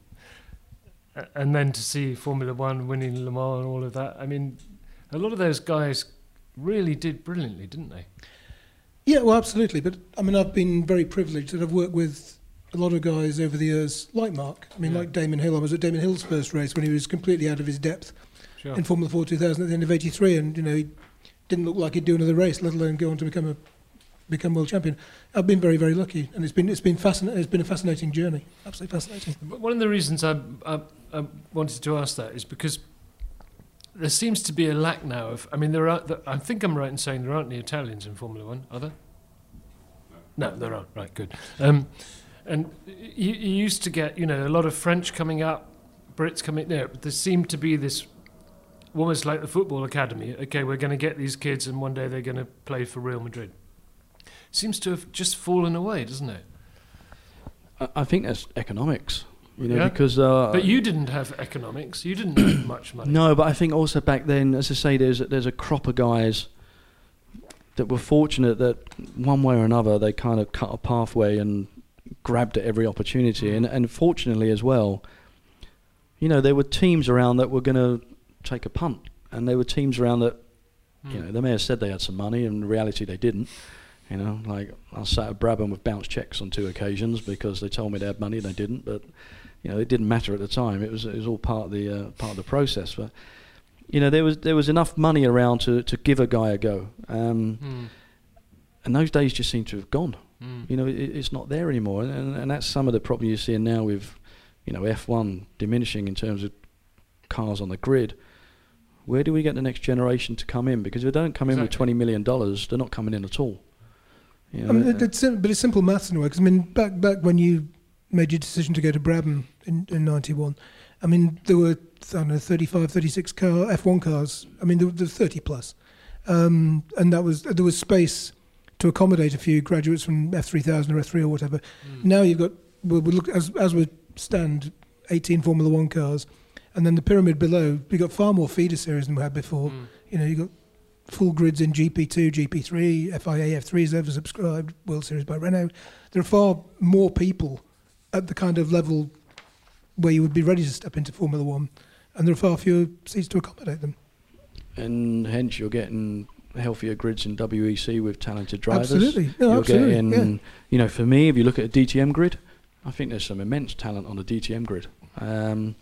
[SPEAKER 3] and then to see Formula One winning Le Mans and all of that. I mean, a lot of those guys really did brilliantly, didn't they?
[SPEAKER 5] Yeah, well, absolutely. But I mean, I've been very privileged that I've worked with a lot of guys over the years, like Mark. I mean, like Damon Hill. I was at Damon Hill's first race when he was completely out of his depth in Formula 4 2000 at the end of '83, and he didn't look like he'd do another race, let alone go on to become world champion. I've been very, very lucky, and it's been fascinating. It's been a fascinating journey, absolutely fascinating.
[SPEAKER 3] But one of the reasons I wanted to ask that is because there seems to be a lack now of. I mean, I think I'm right in saying there aren't any Italians in Formula One, are there? No, there aren't. Right, good. And you used to get, a lot of French coming up, Brits coming there. But there seemed to be this, almost like the football academy. Okay, we're going to get these kids, and one day they're going to play for Real Madrid. Seems to have just fallen away, doesn't it?
[SPEAKER 4] I think that's economics, because...
[SPEAKER 3] but you didn't have economics. You didn't have much money.
[SPEAKER 4] No, but I think also back then, as I say, there's a crop of guys that were fortunate that one way or another they kind of cut a pathway and grabbed at every opportunity. And fortunately as well, there were teams around that were going to take a punt. And there were teams around that, they may have said they had some money, and in reality they didn't. Like I sat at Brabham with bounced checks on 2 occasions because they told me they had money and they didn't. But it didn't matter at the time. It was all part of the process. But there was enough money around to give a guy a go. And those days just seem to have gone. It's not there anymore, and that's some of the problem you're seeing now with F1 diminishing in terms of cars on the grid. Where do we get the next generation to come in? Because if they don't come in with $20 million, they're not coming in at all.
[SPEAKER 5] But it's simple maths in a way. Because back when you made your decision to go to Brabham in '91, there were 35, 36 F1 cars. There were 30 plus, and there was space to accommodate a few graduates from F3000 or F3 or whatever. Now you've got we look as we stand 18 Formula One cars, and then the pyramid below. We've got far more feeder series than we had before. You've got full grids in GP2, GP3, FIA, F3 is oversubscribed, World Series by Renault. There are far more people at the kind of level where you would be ready to step into Formula One, and there are far fewer seats to accommodate them.
[SPEAKER 4] And hence you're getting healthier grids in WEC with talented drivers.
[SPEAKER 5] Absolutely. No, absolutely.
[SPEAKER 4] Getting, for me, if you look at a DTM grid, I think there's some immense talent on the DTM grid. And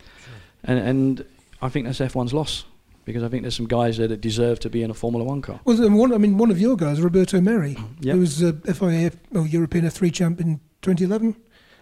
[SPEAKER 4] I think that's F1's loss. Because I think there's some guys there that deserve to be in a Formula One car.
[SPEAKER 5] Well, one of your guys, Roberto Meri, who was FIA European F3 champ in 2011.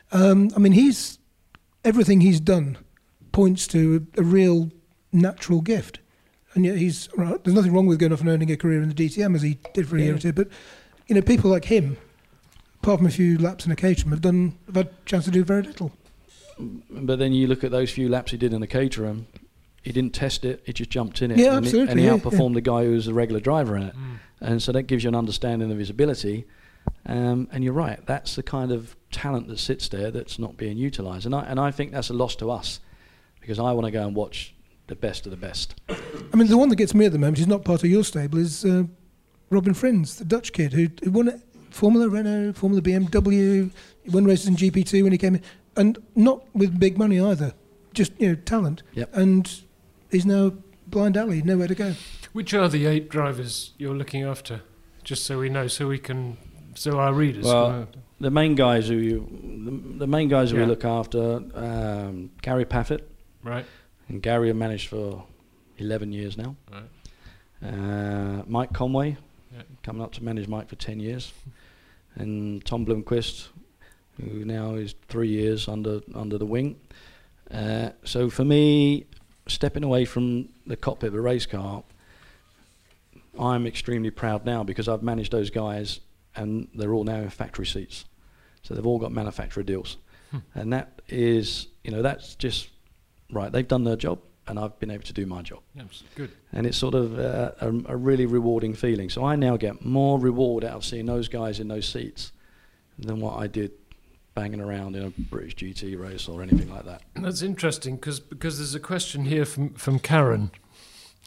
[SPEAKER 5] Everything he's done points to a real natural gift, and yet there's nothing wrong with going off and earning a career in the DTM as he did for a year or two. But people like him, apart from a few laps in a Caterham, have had a chance to do very little.
[SPEAKER 4] But then you look at those few laps he did in the Caterham. He didn't test it, he just jumped in it.
[SPEAKER 5] Yeah, absolutely.
[SPEAKER 4] And he outperformed the guy who was a regular driver in it. And so that gives you an understanding of his ability. And you're right, that's the kind of talent that sits there that's not being utilised. And I think that's a loss to us, because I want to go and watch the best of the best.
[SPEAKER 5] The one that gets me at the moment, who's not part of your stable, is Robin Frins, the Dutch kid, who won Formula Renault, Formula BMW, he won races in GP2 when he came in, and not with big money either, just talent.
[SPEAKER 4] Yep.
[SPEAKER 5] And he's now blind alley, nowhere to go.
[SPEAKER 3] Which are the 8 drivers you're looking after? Just so we know, so our readers.
[SPEAKER 4] Well, the main guys we look after, Gary Paffett.
[SPEAKER 3] Right.
[SPEAKER 4] And Gary managed for 11 years now. Right. Mike Conway, coming up to manage Mike for 10 years. And Tom Blomqvist, who now is 3 years under the wing. So for me, stepping away from the cockpit of a race car, I'm extremely proud now because I've managed those guys and they're all now in factory seats. So they've all got manufacturer deals. And that is, that's just right. They've done their job and I've been able to do my job.
[SPEAKER 3] Yes, good.
[SPEAKER 4] And it's sort of a really rewarding feeling. So I now get more reward out of seeing those guys in those seats than what I did banging around in a British GT race or anything like that.
[SPEAKER 3] That's interesting because there's a question here from Karen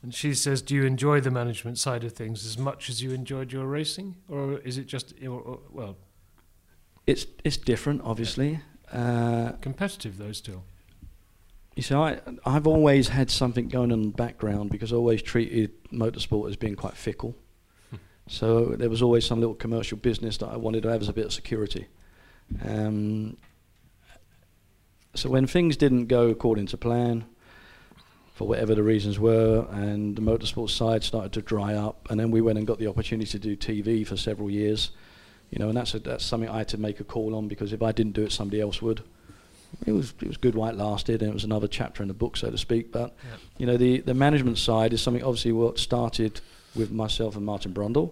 [SPEAKER 3] And she says, do you enjoy the management side of things as much as you enjoyed your racing? Or is it just, well...
[SPEAKER 4] It's different, obviously.
[SPEAKER 3] Competitive, though, still.
[SPEAKER 4] You see, I've always had something going on in the background because I always treated motorsport as being quite fickle. So there was always some little commercial business that I wanted to have as a bit of security. So when things didn't go according to plan, for whatever the reasons were, and the motorsport side started to dry up, and then we went and got the opportunity to do TV for several years, and that's something I had to make a call on, because if I didn't do it, somebody else would. It was good while it lasted, and it was another chapter in the book, so to speak. But the management side is something obviously what started with myself and Martin Brundle,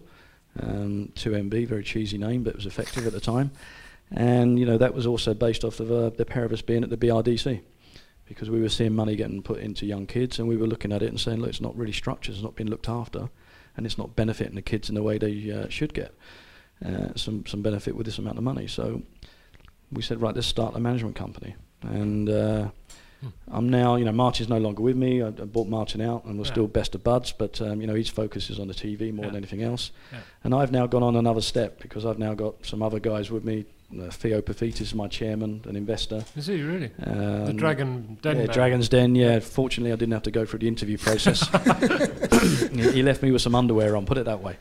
[SPEAKER 4] 2MB, very cheesy name, but it was effective at the time. And that was also based off of the pair of us being at the BRDC, because we were seeing money getting put into young kids, and we were looking at it and saying, look, it's not really structured, it's not being looked after, and it's not benefiting the kids in the way they should get some benefit with this amount of money. So we said, right, let's start a management company. And I'm now, Martin's no longer with me. I bought Martin out, and we're still best of buds, but his focus is on the TV more than anything else. And I've now gone on another step, because I've now got some other guys with me. Theo Pafitis is my chairman, an investor.
[SPEAKER 3] Is he really? The Dragon Den.
[SPEAKER 4] Yeah, Dragon's Den, yeah. Fortunately, I didn't have to go through the interview process. He left me with some underwear on, put it that way.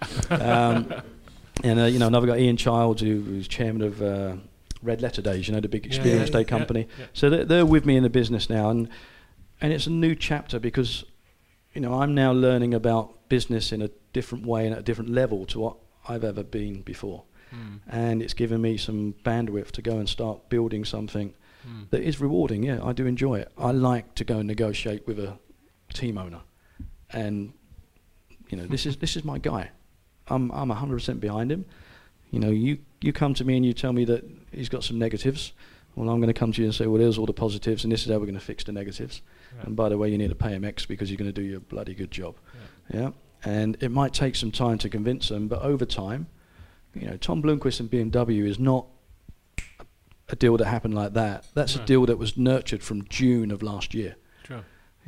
[SPEAKER 4] And another guy, Ian Childs, who's chairman of Red Letter Days, the big experience day company. Yeah. So they're with me in the business now, and it's a new chapter, because I'm now learning about business in a different way and at a different level to what I've ever been before. And it's given me some bandwidth to go and start building something that is rewarding. Yeah, I do enjoy it. I like to go and negotiate with a team owner, and this is my guy. I'm 100% behind him. You come to me and you tell me that he's got some negatives. Well, I'm going to come to you and say, well, there's all the positives, and this is how we're going to fix the negatives. Yeah. And by the way, you need to pay him X because you're going to do your bloody good job. Yeah. And it might take some time to convince them, but over time, Tom Blomqvist and BMW is not a deal that happened like that. That's a deal that was nurtured from June of last year.
[SPEAKER 3] Sure.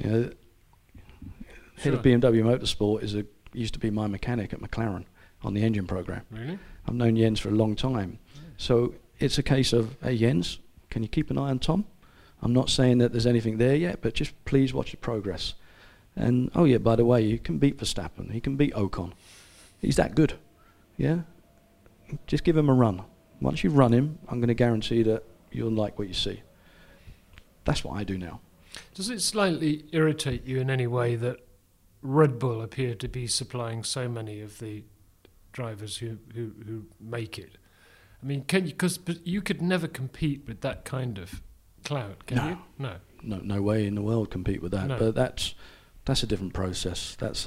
[SPEAKER 4] Head of BMW Motorsport used to be my mechanic at McLaren on the engine program.
[SPEAKER 3] Really?
[SPEAKER 4] I've known Jens for a long time. So it's a case of, hey Jens, can you keep an eye on Tom? I'm not saying that there's anything there yet, but just please watch the progress. And oh yeah, by the way, he can beat Verstappen, he can beat Ocon. He's that good. Yeah? Just give him a run. Once you run him, I'm going to guarantee that you'll like what you see. That's what I do now.
[SPEAKER 3] Does it slightly irritate you in any way that Red Bull appear to be supplying so many of the drivers who make it? I mean, because you could never compete with that kind of clout, can you?
[SPEAKER 4] No way in the world compete with that. No. But that's a different process. That's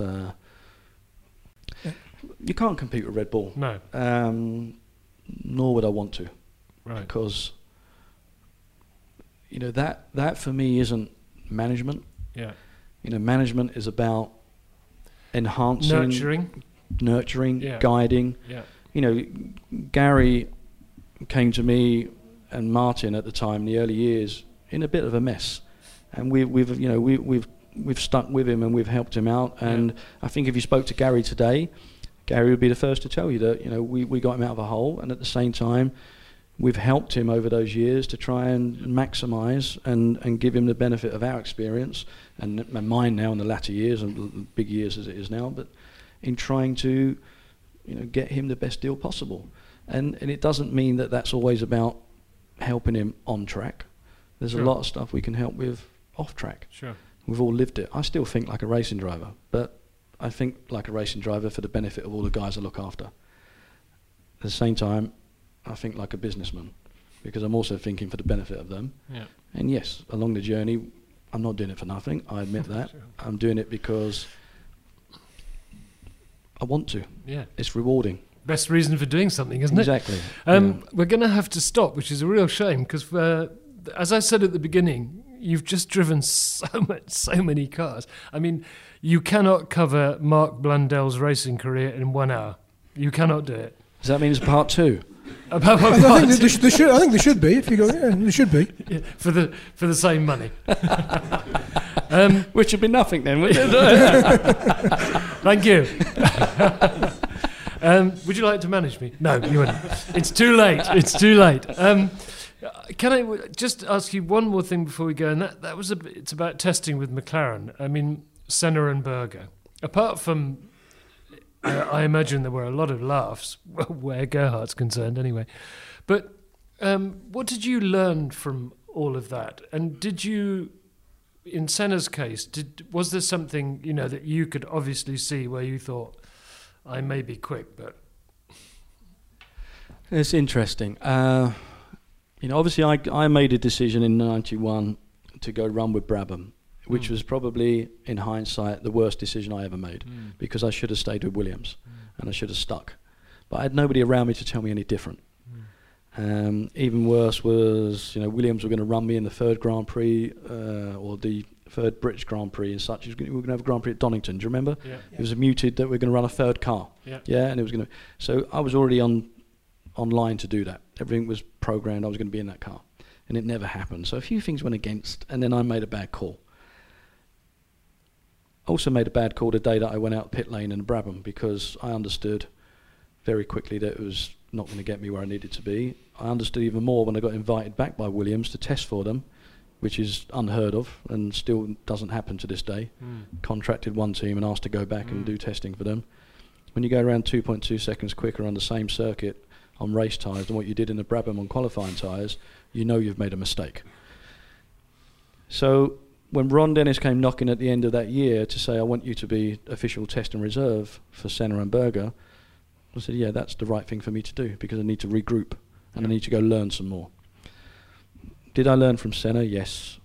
[SPEAKER 4] you can't compete with Red Bull.
[SPEAKER 3] No.
[SPEAKER 4] Nor would I want to.
[SPEAKER 3] Right.
[SPEAKER 4] Because that for me isn't management.
[SPEAKER 3] Yeah.
[SPEAKER 4] Management is about enhancing, nurturing, guiding.
[SPEAKER 3] Yeah.
[SPEAKER 4] Gary came to me and Martin at the time, in the early years, in a bit of a mess, and we've stuck with him and we've helped him out. And I think if you spoke to Gary today, Gary would be the first to tell you that we got him out of a hole, and at the same time, we've helped him over those years to try and maximise and give him the benefit of our experience and mine now in the latter years and big years as it is now, but in trying to get him the best deal possible. And it doesn't mean that that's always about helping him on track. There's a lot of stuff we can help with off track.
[SPEAKER 3] Sure.
[SPEAKER 4] We've all lived it. I still think like a racing driver, but I think like a racing driver for the benefit of all the guys I look after. At the same time, I think like a businessman, because I'm also thinking for the benefit of them.
[SPEAKER 3] Yeah.
[SPEAKER 4] And yes, along the journey, I'm not doing it for nothing. I admit that. Sure. I'm doing it because I want to.
[SPEAKER 3] Yeah.
[SPEAKER 4] It's rewarding.
[SPEAKER 3] Best reason for doing something, isn't it?
[SPEAKER 4] Exactly.
[SPEAKER 3] We're going to have to stop, which is a real shame, because as I said at the beginning, you've just driven so many cars. I mean, you cannot cover Mark Blundell's racing career in 1 hour. You cannot do it.
[SPEAKER 4] Does that mean it's part 2?
[SPEAKER 5] I think there should be. If you go, yeah, there should be.
[SPEAKER 3] Yeah, for the same money.
[SPEAKER 4] Which would be nothing then, wouldn't it?
[SPEAKER 3] Thank you. Would you like to manage me? No, you wouldn't. It's too late. It's too late. Can I just ask you one more thing before we go? And that was it's about testing with McLaren. I mean, Senna and Berger. Apart from, I imagine there were a lot of laughs where Gerhardt's concerned, anyway. But what did you learn from all of that? And did you, in Senna's case, was there something that you could obviously see where you thought, I may be quick, but
[SPEAKER 4] it's interesting. Obviously, I made a decision in '91 to go run with Brabham, which was probably, in hindsight, the worst decision I ever made, because I should have stayed with Williams and I should have stuck. But I had nobody around me to tell me any different. Even worse was, Williams were going to run me in the third Grand Prix or the third British Grand Prix and such. We were going to have a Grand Prix at Donington. Do you remember?
[SPEAKER 3] Yeah.
[SPEAKER 4] It was muted that we were going to run a third car.
[SPEAKER 3] Yeah.
[SPEAKER 4] And it was going to. So I was already online to do that. Everything was programmed. I was going to be in that car, and it never happened. So a few things went against, and then I made a bad call. Also made a bad call the day that I went out pit lane in Brabham, because I understood very quickly that it was not going to get me where I needed to be. I understood even more when I got invited back by Williams to test for them, which is unheard of and still doesn't happen to this day. Contracted one team and asked to go back and do testing for them. When you go around 2.2 seconds quicker on the same circuit on race tyres than what you did in the Brabham on qualifying tyres, you've made a mistake. So when Ron Dennis came knocking at the end of that year to say, I want you to be official test and reserve for Senna and Berger, I said, yeah, that's the right thing for me to do, because I need to regroup and I need to go learn some more. Did I learn from Senna? Yes.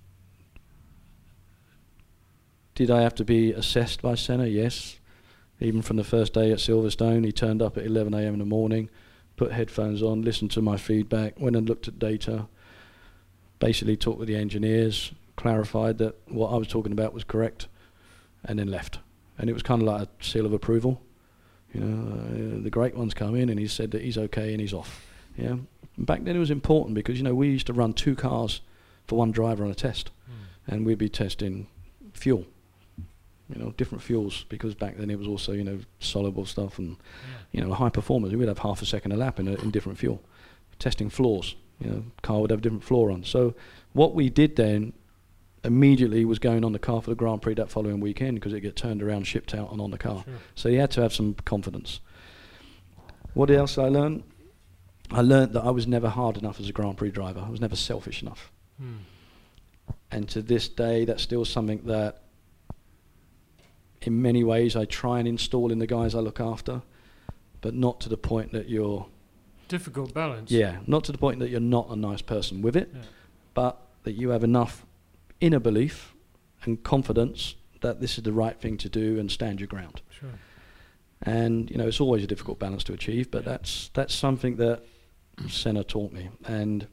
[SPEAKER 4] Did I have to be assessed by Senna? Yes. Even from the first day at Silverstone, he turned up at 11 a.m. in the morning, put headphones on, listened to my feedback, went and looked at data, basically talked with the engineers, clarified that what I was talking about was correct, and then left. And it was kind of like a seal of approval. The great ones come in and he said that he's okay and he's off. Yeah. Back then it was important because, we used to run 2 cars for one driver on a test, and we'd be testing fuel, different fuels, because back then it was also, soluble stuff and, high performers. We'd have half a second a lap in different fuel. Testing floors, car would have a different floor on. So what we did then immediately was going on the car for the Grand Prix that following weekend, because it get turned around, shipped out and on the car. Sure. So you had to have some confidence. What else I learned? I learned that I was never hard enough as a Grand Prix driver. I was never selfish enough. And to this day, that's still something that in many ways I try and install in the guys I look after, but not to the point that you're...
[SPEAKER 3] Difficult balance.
[SPEAKER 4] Yeah, not to the point that you're not a nice person with it, but that you have enough inner belief and confidence that this is the right thing to do and stand your ground.
[SPEAKER 3] Sure.
[SPEAKER 4] And, it's always a difficult balance to achieve, but that's something that Senna taught me. And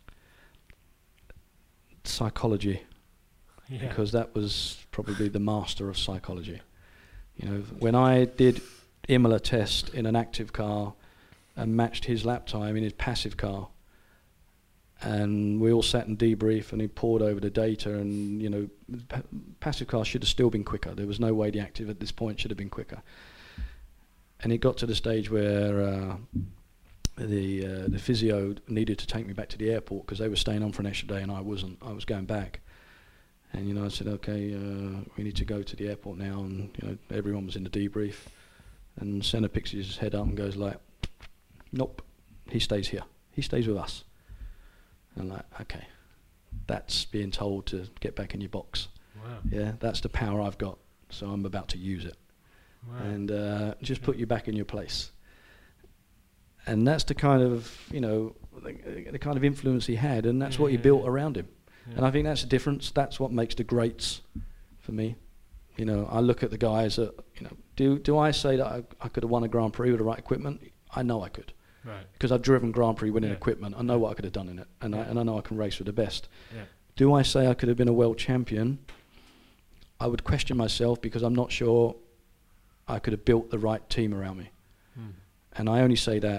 [SPEAKER 4] psychology, because that was probably the master of psychology. When I did Imola test in an active car and matched his lap time in his passive car, and we all sat and debrief, and he poured over the data, and passive car should have still been quicker. There was no way the active at this point should have been quicker. And it got to the stage where the physio needed to take me back to the airport because they were staying on for an extra day and I wasn't. I was going back. And, I said, okay, we need to go to the airport now. And, everyone was in the debrief. And Senna picks his head up and goes like, nope, he stays here. He stays with us. And I'm like, okay, that's being told to get back in your box.
[SPEAKER 3] Wow.
[SPEAKER 4] Yeah, that's the power I've got. So I'm about to use it.
[SPEAKER 3] Wow.
[SPEAKER 4] And just put you back in your place. And that's the kind of, the kind of influence he had, and that's what he built around him. Yeah. And I think that's the difference. That's what makes the greats for me. I look at the guys that, do I say that I could have won a Grand Prix with the right equipment? I know I could.
[SPEAKER 3] Right.
[SPEAKER 4] Because I've driven Grand Prix winning equipment. I know what I could have done in it, and I know I can race with the best.
[SPEAKER 3] Yeah.
[SPEAKER 4] Do I say I could have been a world champion? I would question myself, because I'm not sure I could have built the right team around me. And I only say that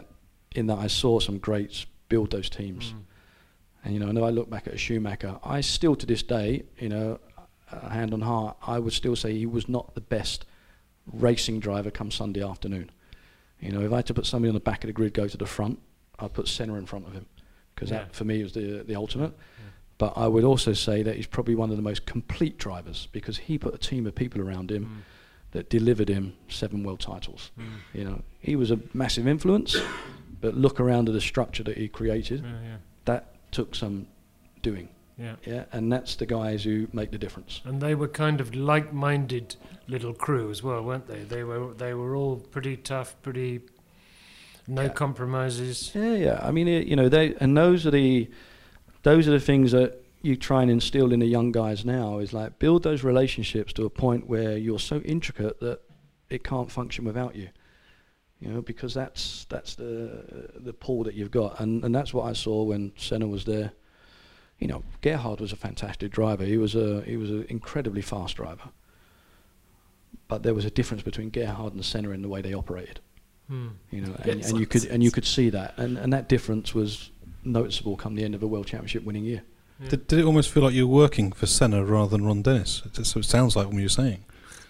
[SPEAKER 4] in that I saw some greats build those teams. And, you know, and if I look back at a Schumacher, I still to this day, you know, hand on heart, I would still say he was not the best racing driver come Sunday afternoon. You know, if I had to put somebody on the back of the grid, go to the front, I'd put Senna in front of him, because that for me was the ultimate. But I would also say that he's probably one of the most complete drivers, because he put a team of people around him that delivered him 7 world titles. You know, he was a massive influence, but look around at the structure that he created. That took some doing. And that's the guys who make the difference.
[SPEAKER 3] And they were kind of like-minded little crew as well, weren't they? They were all pretty tough, pretty no compromises.
[SPEAKER 4] I mean, you know, those are the things that you try and instill in the young guys now, is like build those relationships to a point where you're so intricate that it can't function without you. You know, because that's the pull that you've got, and that's what I saw when Senna was there. You know, Gerhard was a fantastic driver. He was an incredibly fast driver. But there was a difference between Gerhard and Senna in the way they operated. You know, and you could see that, and that difference was noticeable come the end of a World Championship winning year.
[SPEAKER 7] Did it almost feel like you were working for Senna rather than Ron Dennis? So it sounds like what you're saying.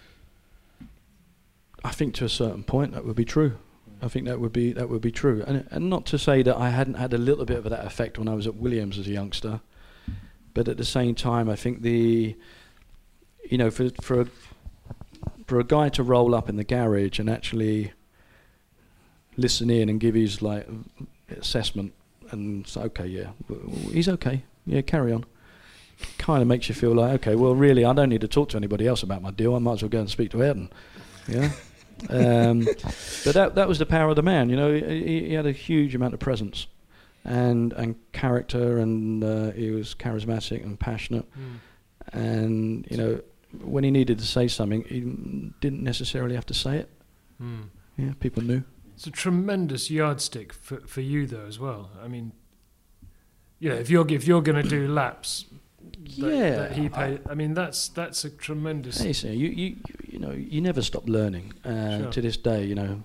[SPEAKER 4] I think to a certain point that would be true. I think that would be true, and not to say that I hadn't had a little bit of that effect when I was at Williams as a youngster, but at the same time, I think for a guy to roll up in the garage and actually listen in and give his like assessment and say, okay, yeah, he's okay, yeah, carry on, kind of makes you feel like, okay, well, really, I don't need to talk to anybody else about my deal. I might as well go and speak to Ayrton, yeah. But that was the power of the man. You know, he had a huge amount of presence and character, and he was charismatic and passionate. And you know, when he needed to say something, he didn't necessarily have to say it. Yeah, people knew.
[SPEAKER 3] It's a tremendous yardstick for you though as well. I mean, you know, if you're going to do laps. That he paid. I mean, that's a tremendous.
[SPEAKER 4] Hey, so you know, you never stop learning. To this day, you know,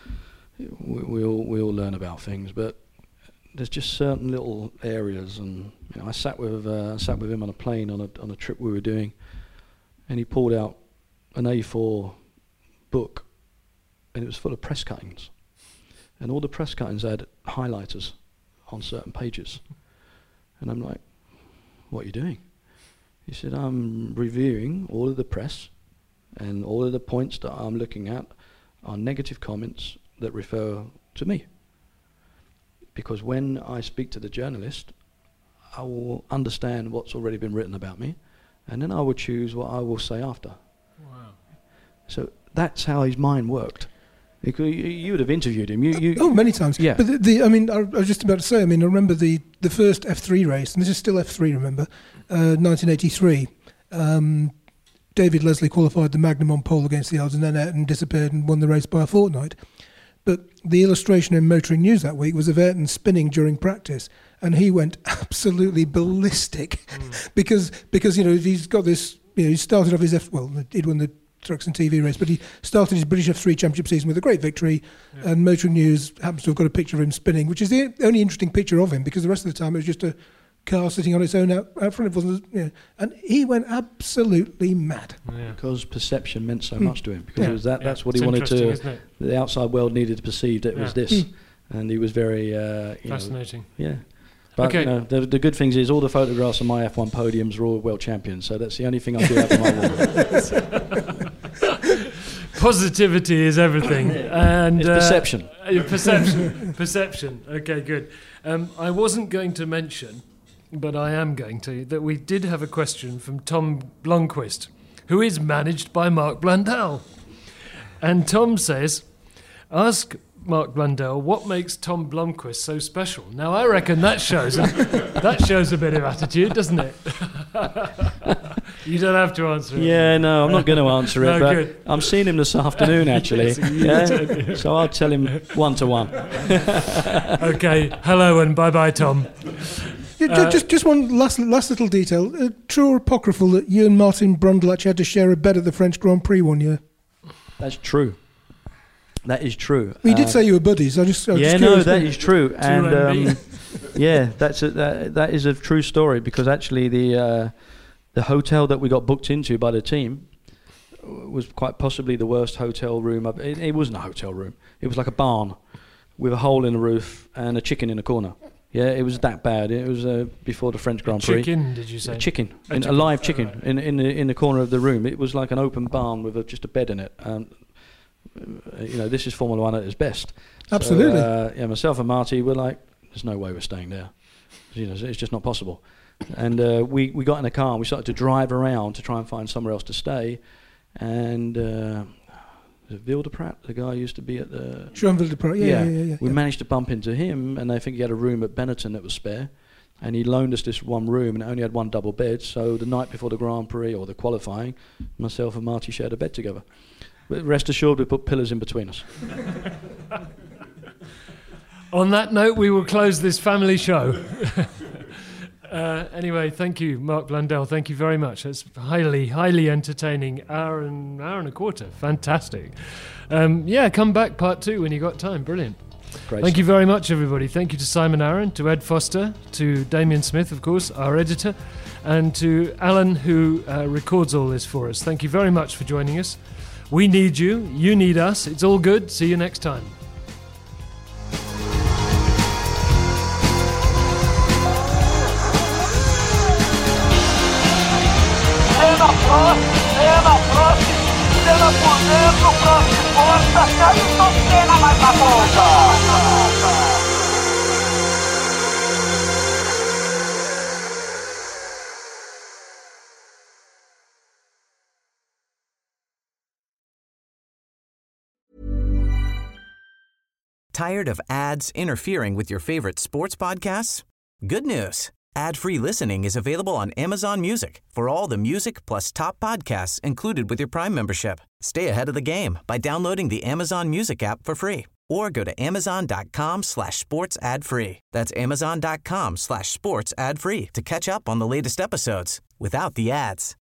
[SPEAKER 4] we all learn about things, but there's just certain little areas. And you know, I sat with him on a plane on a trip we were doing, and he pulled out an A4 book, and it was full of press cuttings, and all the press cuttings had highlighters on certain pages, and I'm like, what are you doing? He said, I'm reviewing all of the press, and all of the points that I'm looking at are negative comments that refer to me. Because when I speak to the journalist, I will understand what's already been written about me, and then I will choose what I will say after.
[SPEAKER 3] Wow.
[SPEAKER 4] So that's how his mind worked. Because you would have interviewed him.
[SPEAKER 5] Oh, many times.
[SPEAKER 4] Yeah.
[SPEAKER 5] But I mean, I was just about to say, I mean, I remember the first F3 race, and this is still F3, remember, 1983. David Leslie qualified the Magnum on pole against the odds, and then Ayrton disappeared and won the race by a fortnight. But the illustration in Motoring News that week was of Ayrton spinning during practice, and he went absolutely ballistic because you know, he's got this, you know, he started off his he'd won the Trucks and TV race, but he started his British F3 Championship season with a great victory, and Motoring News happens to have got a picture of him spinning, which is the only interesting picture of him, because the rest of the time it was just a car sitting on its own out front. It wasn't, you know, and he went absolutely mad.
[SPEAKER 4] Because perception meant so much to him, because it was that's what he wanted to. The outside world needed to perceive that it was this, and he was very
[SPEAKER 3] fascinating.
[SPEAKER 4] But you know, the good thing is all the photographs of my F1 podiums are all world champions, so that's the only thing I do have on my wall.
[SPEAKER 3] Positivity is everything, and
[SPEAKER 4] it's perception.
[SPEAKER 3] Perception. Okay, good. I wasn't going to mention, but I am going to, that we did have a question from Tom Blomqvist, who is managed by Mark Blundell, and Tom says, "Ask Mark Blundell what makes Tom Blomqvist so special." Now, I reckon that shows a bit of attitude, doesn't it? You don't have to answer it.
[SPEAKER 4] Yeah, no, I'm not going to answer it, but
[SPEAKER 3] good.
[SPEAKER 4] I'm seeing him this afternoon, actually. So I'll tell him 1-to-1.
[SPEAKER 3] Okay, hello and bye-bye, Tom.
[SPEAKER 5] Just one last little detail. True or apocryphal that you and Martin Brundle actually had to share a bed at the French Grand Prix one year?
[SPEAKER 4] That's true. That is true.
[SPEAKER 5] Well, you did say you were buddies.
[SPEAKER 4] That is true. And that is a true story, because actually the hotel that we got booked into by the team was quite possibly the worst hotel room. It wasn't a hotel room. It was like a barn with a hole in the roof and a chicken in the corner. Yeah, it was that bad. It was before the French Grand Prix.
[SPEAKER 3] Chicken, did you say?
[SPEAKER 4] A chicken, a live chicken in the corner of the room. It was like an open barn with just a bed in it. This is Formula One at its best.
[SPEAKER 5] Absolutely.
[SPEAKER 4] So, myself and Marty were like, there's no way we're staying there. It's just not possible. And we got in a car and we started to drive around to try and find somewhere else to stay. And Wildeprat, the guy who used to be at the...
[SPEAKER 5] Jean Wildeprat, yeah.
[SPEAKER 4] We managed to bump into him, and I think he had a room at Benetton that was spare. And he loaned us this one room, and it only had one double bed. So the night before the Grand Prix, or the qualifying, myself and Marty shared a bed together. But rest assured, we put pillars in between us.
[SPEAKER 3] On that note, we will close this family show. Anyway, thank you, Mark Blundell. Thank you very much. It's highly, highly entertaining. Hour and a quarter. Fantastic. Come back part 2 when you got time. Brilliant.
[SPEAKER 4] Great.
[SPEAKER 3] Thank you very much, everybody. Thank you to Simon Aaron, to Ed Foster, to Damien Smith, of course, our editor, and to Alan, who records all this for us. Thank you very much for joining us. We need you. You need us. It's all good. See you next time.
[SPEAKER 10] Cena por dentro, França de Costa, Ayrton Senna mais na ponta.
[SPEAKER 9] Tired of ads interfering with your favorite sports podcasts? Good news. Ad-free listening is available on Amazon Music for all the music plus top podcasts included with your Prime membership. Stay ahead of the game by downloading the Amazon Music app for free or go to amazon.com/sports ad-free. That's amazon.com/sports ad-free to catch up on the latest episodes without the ads.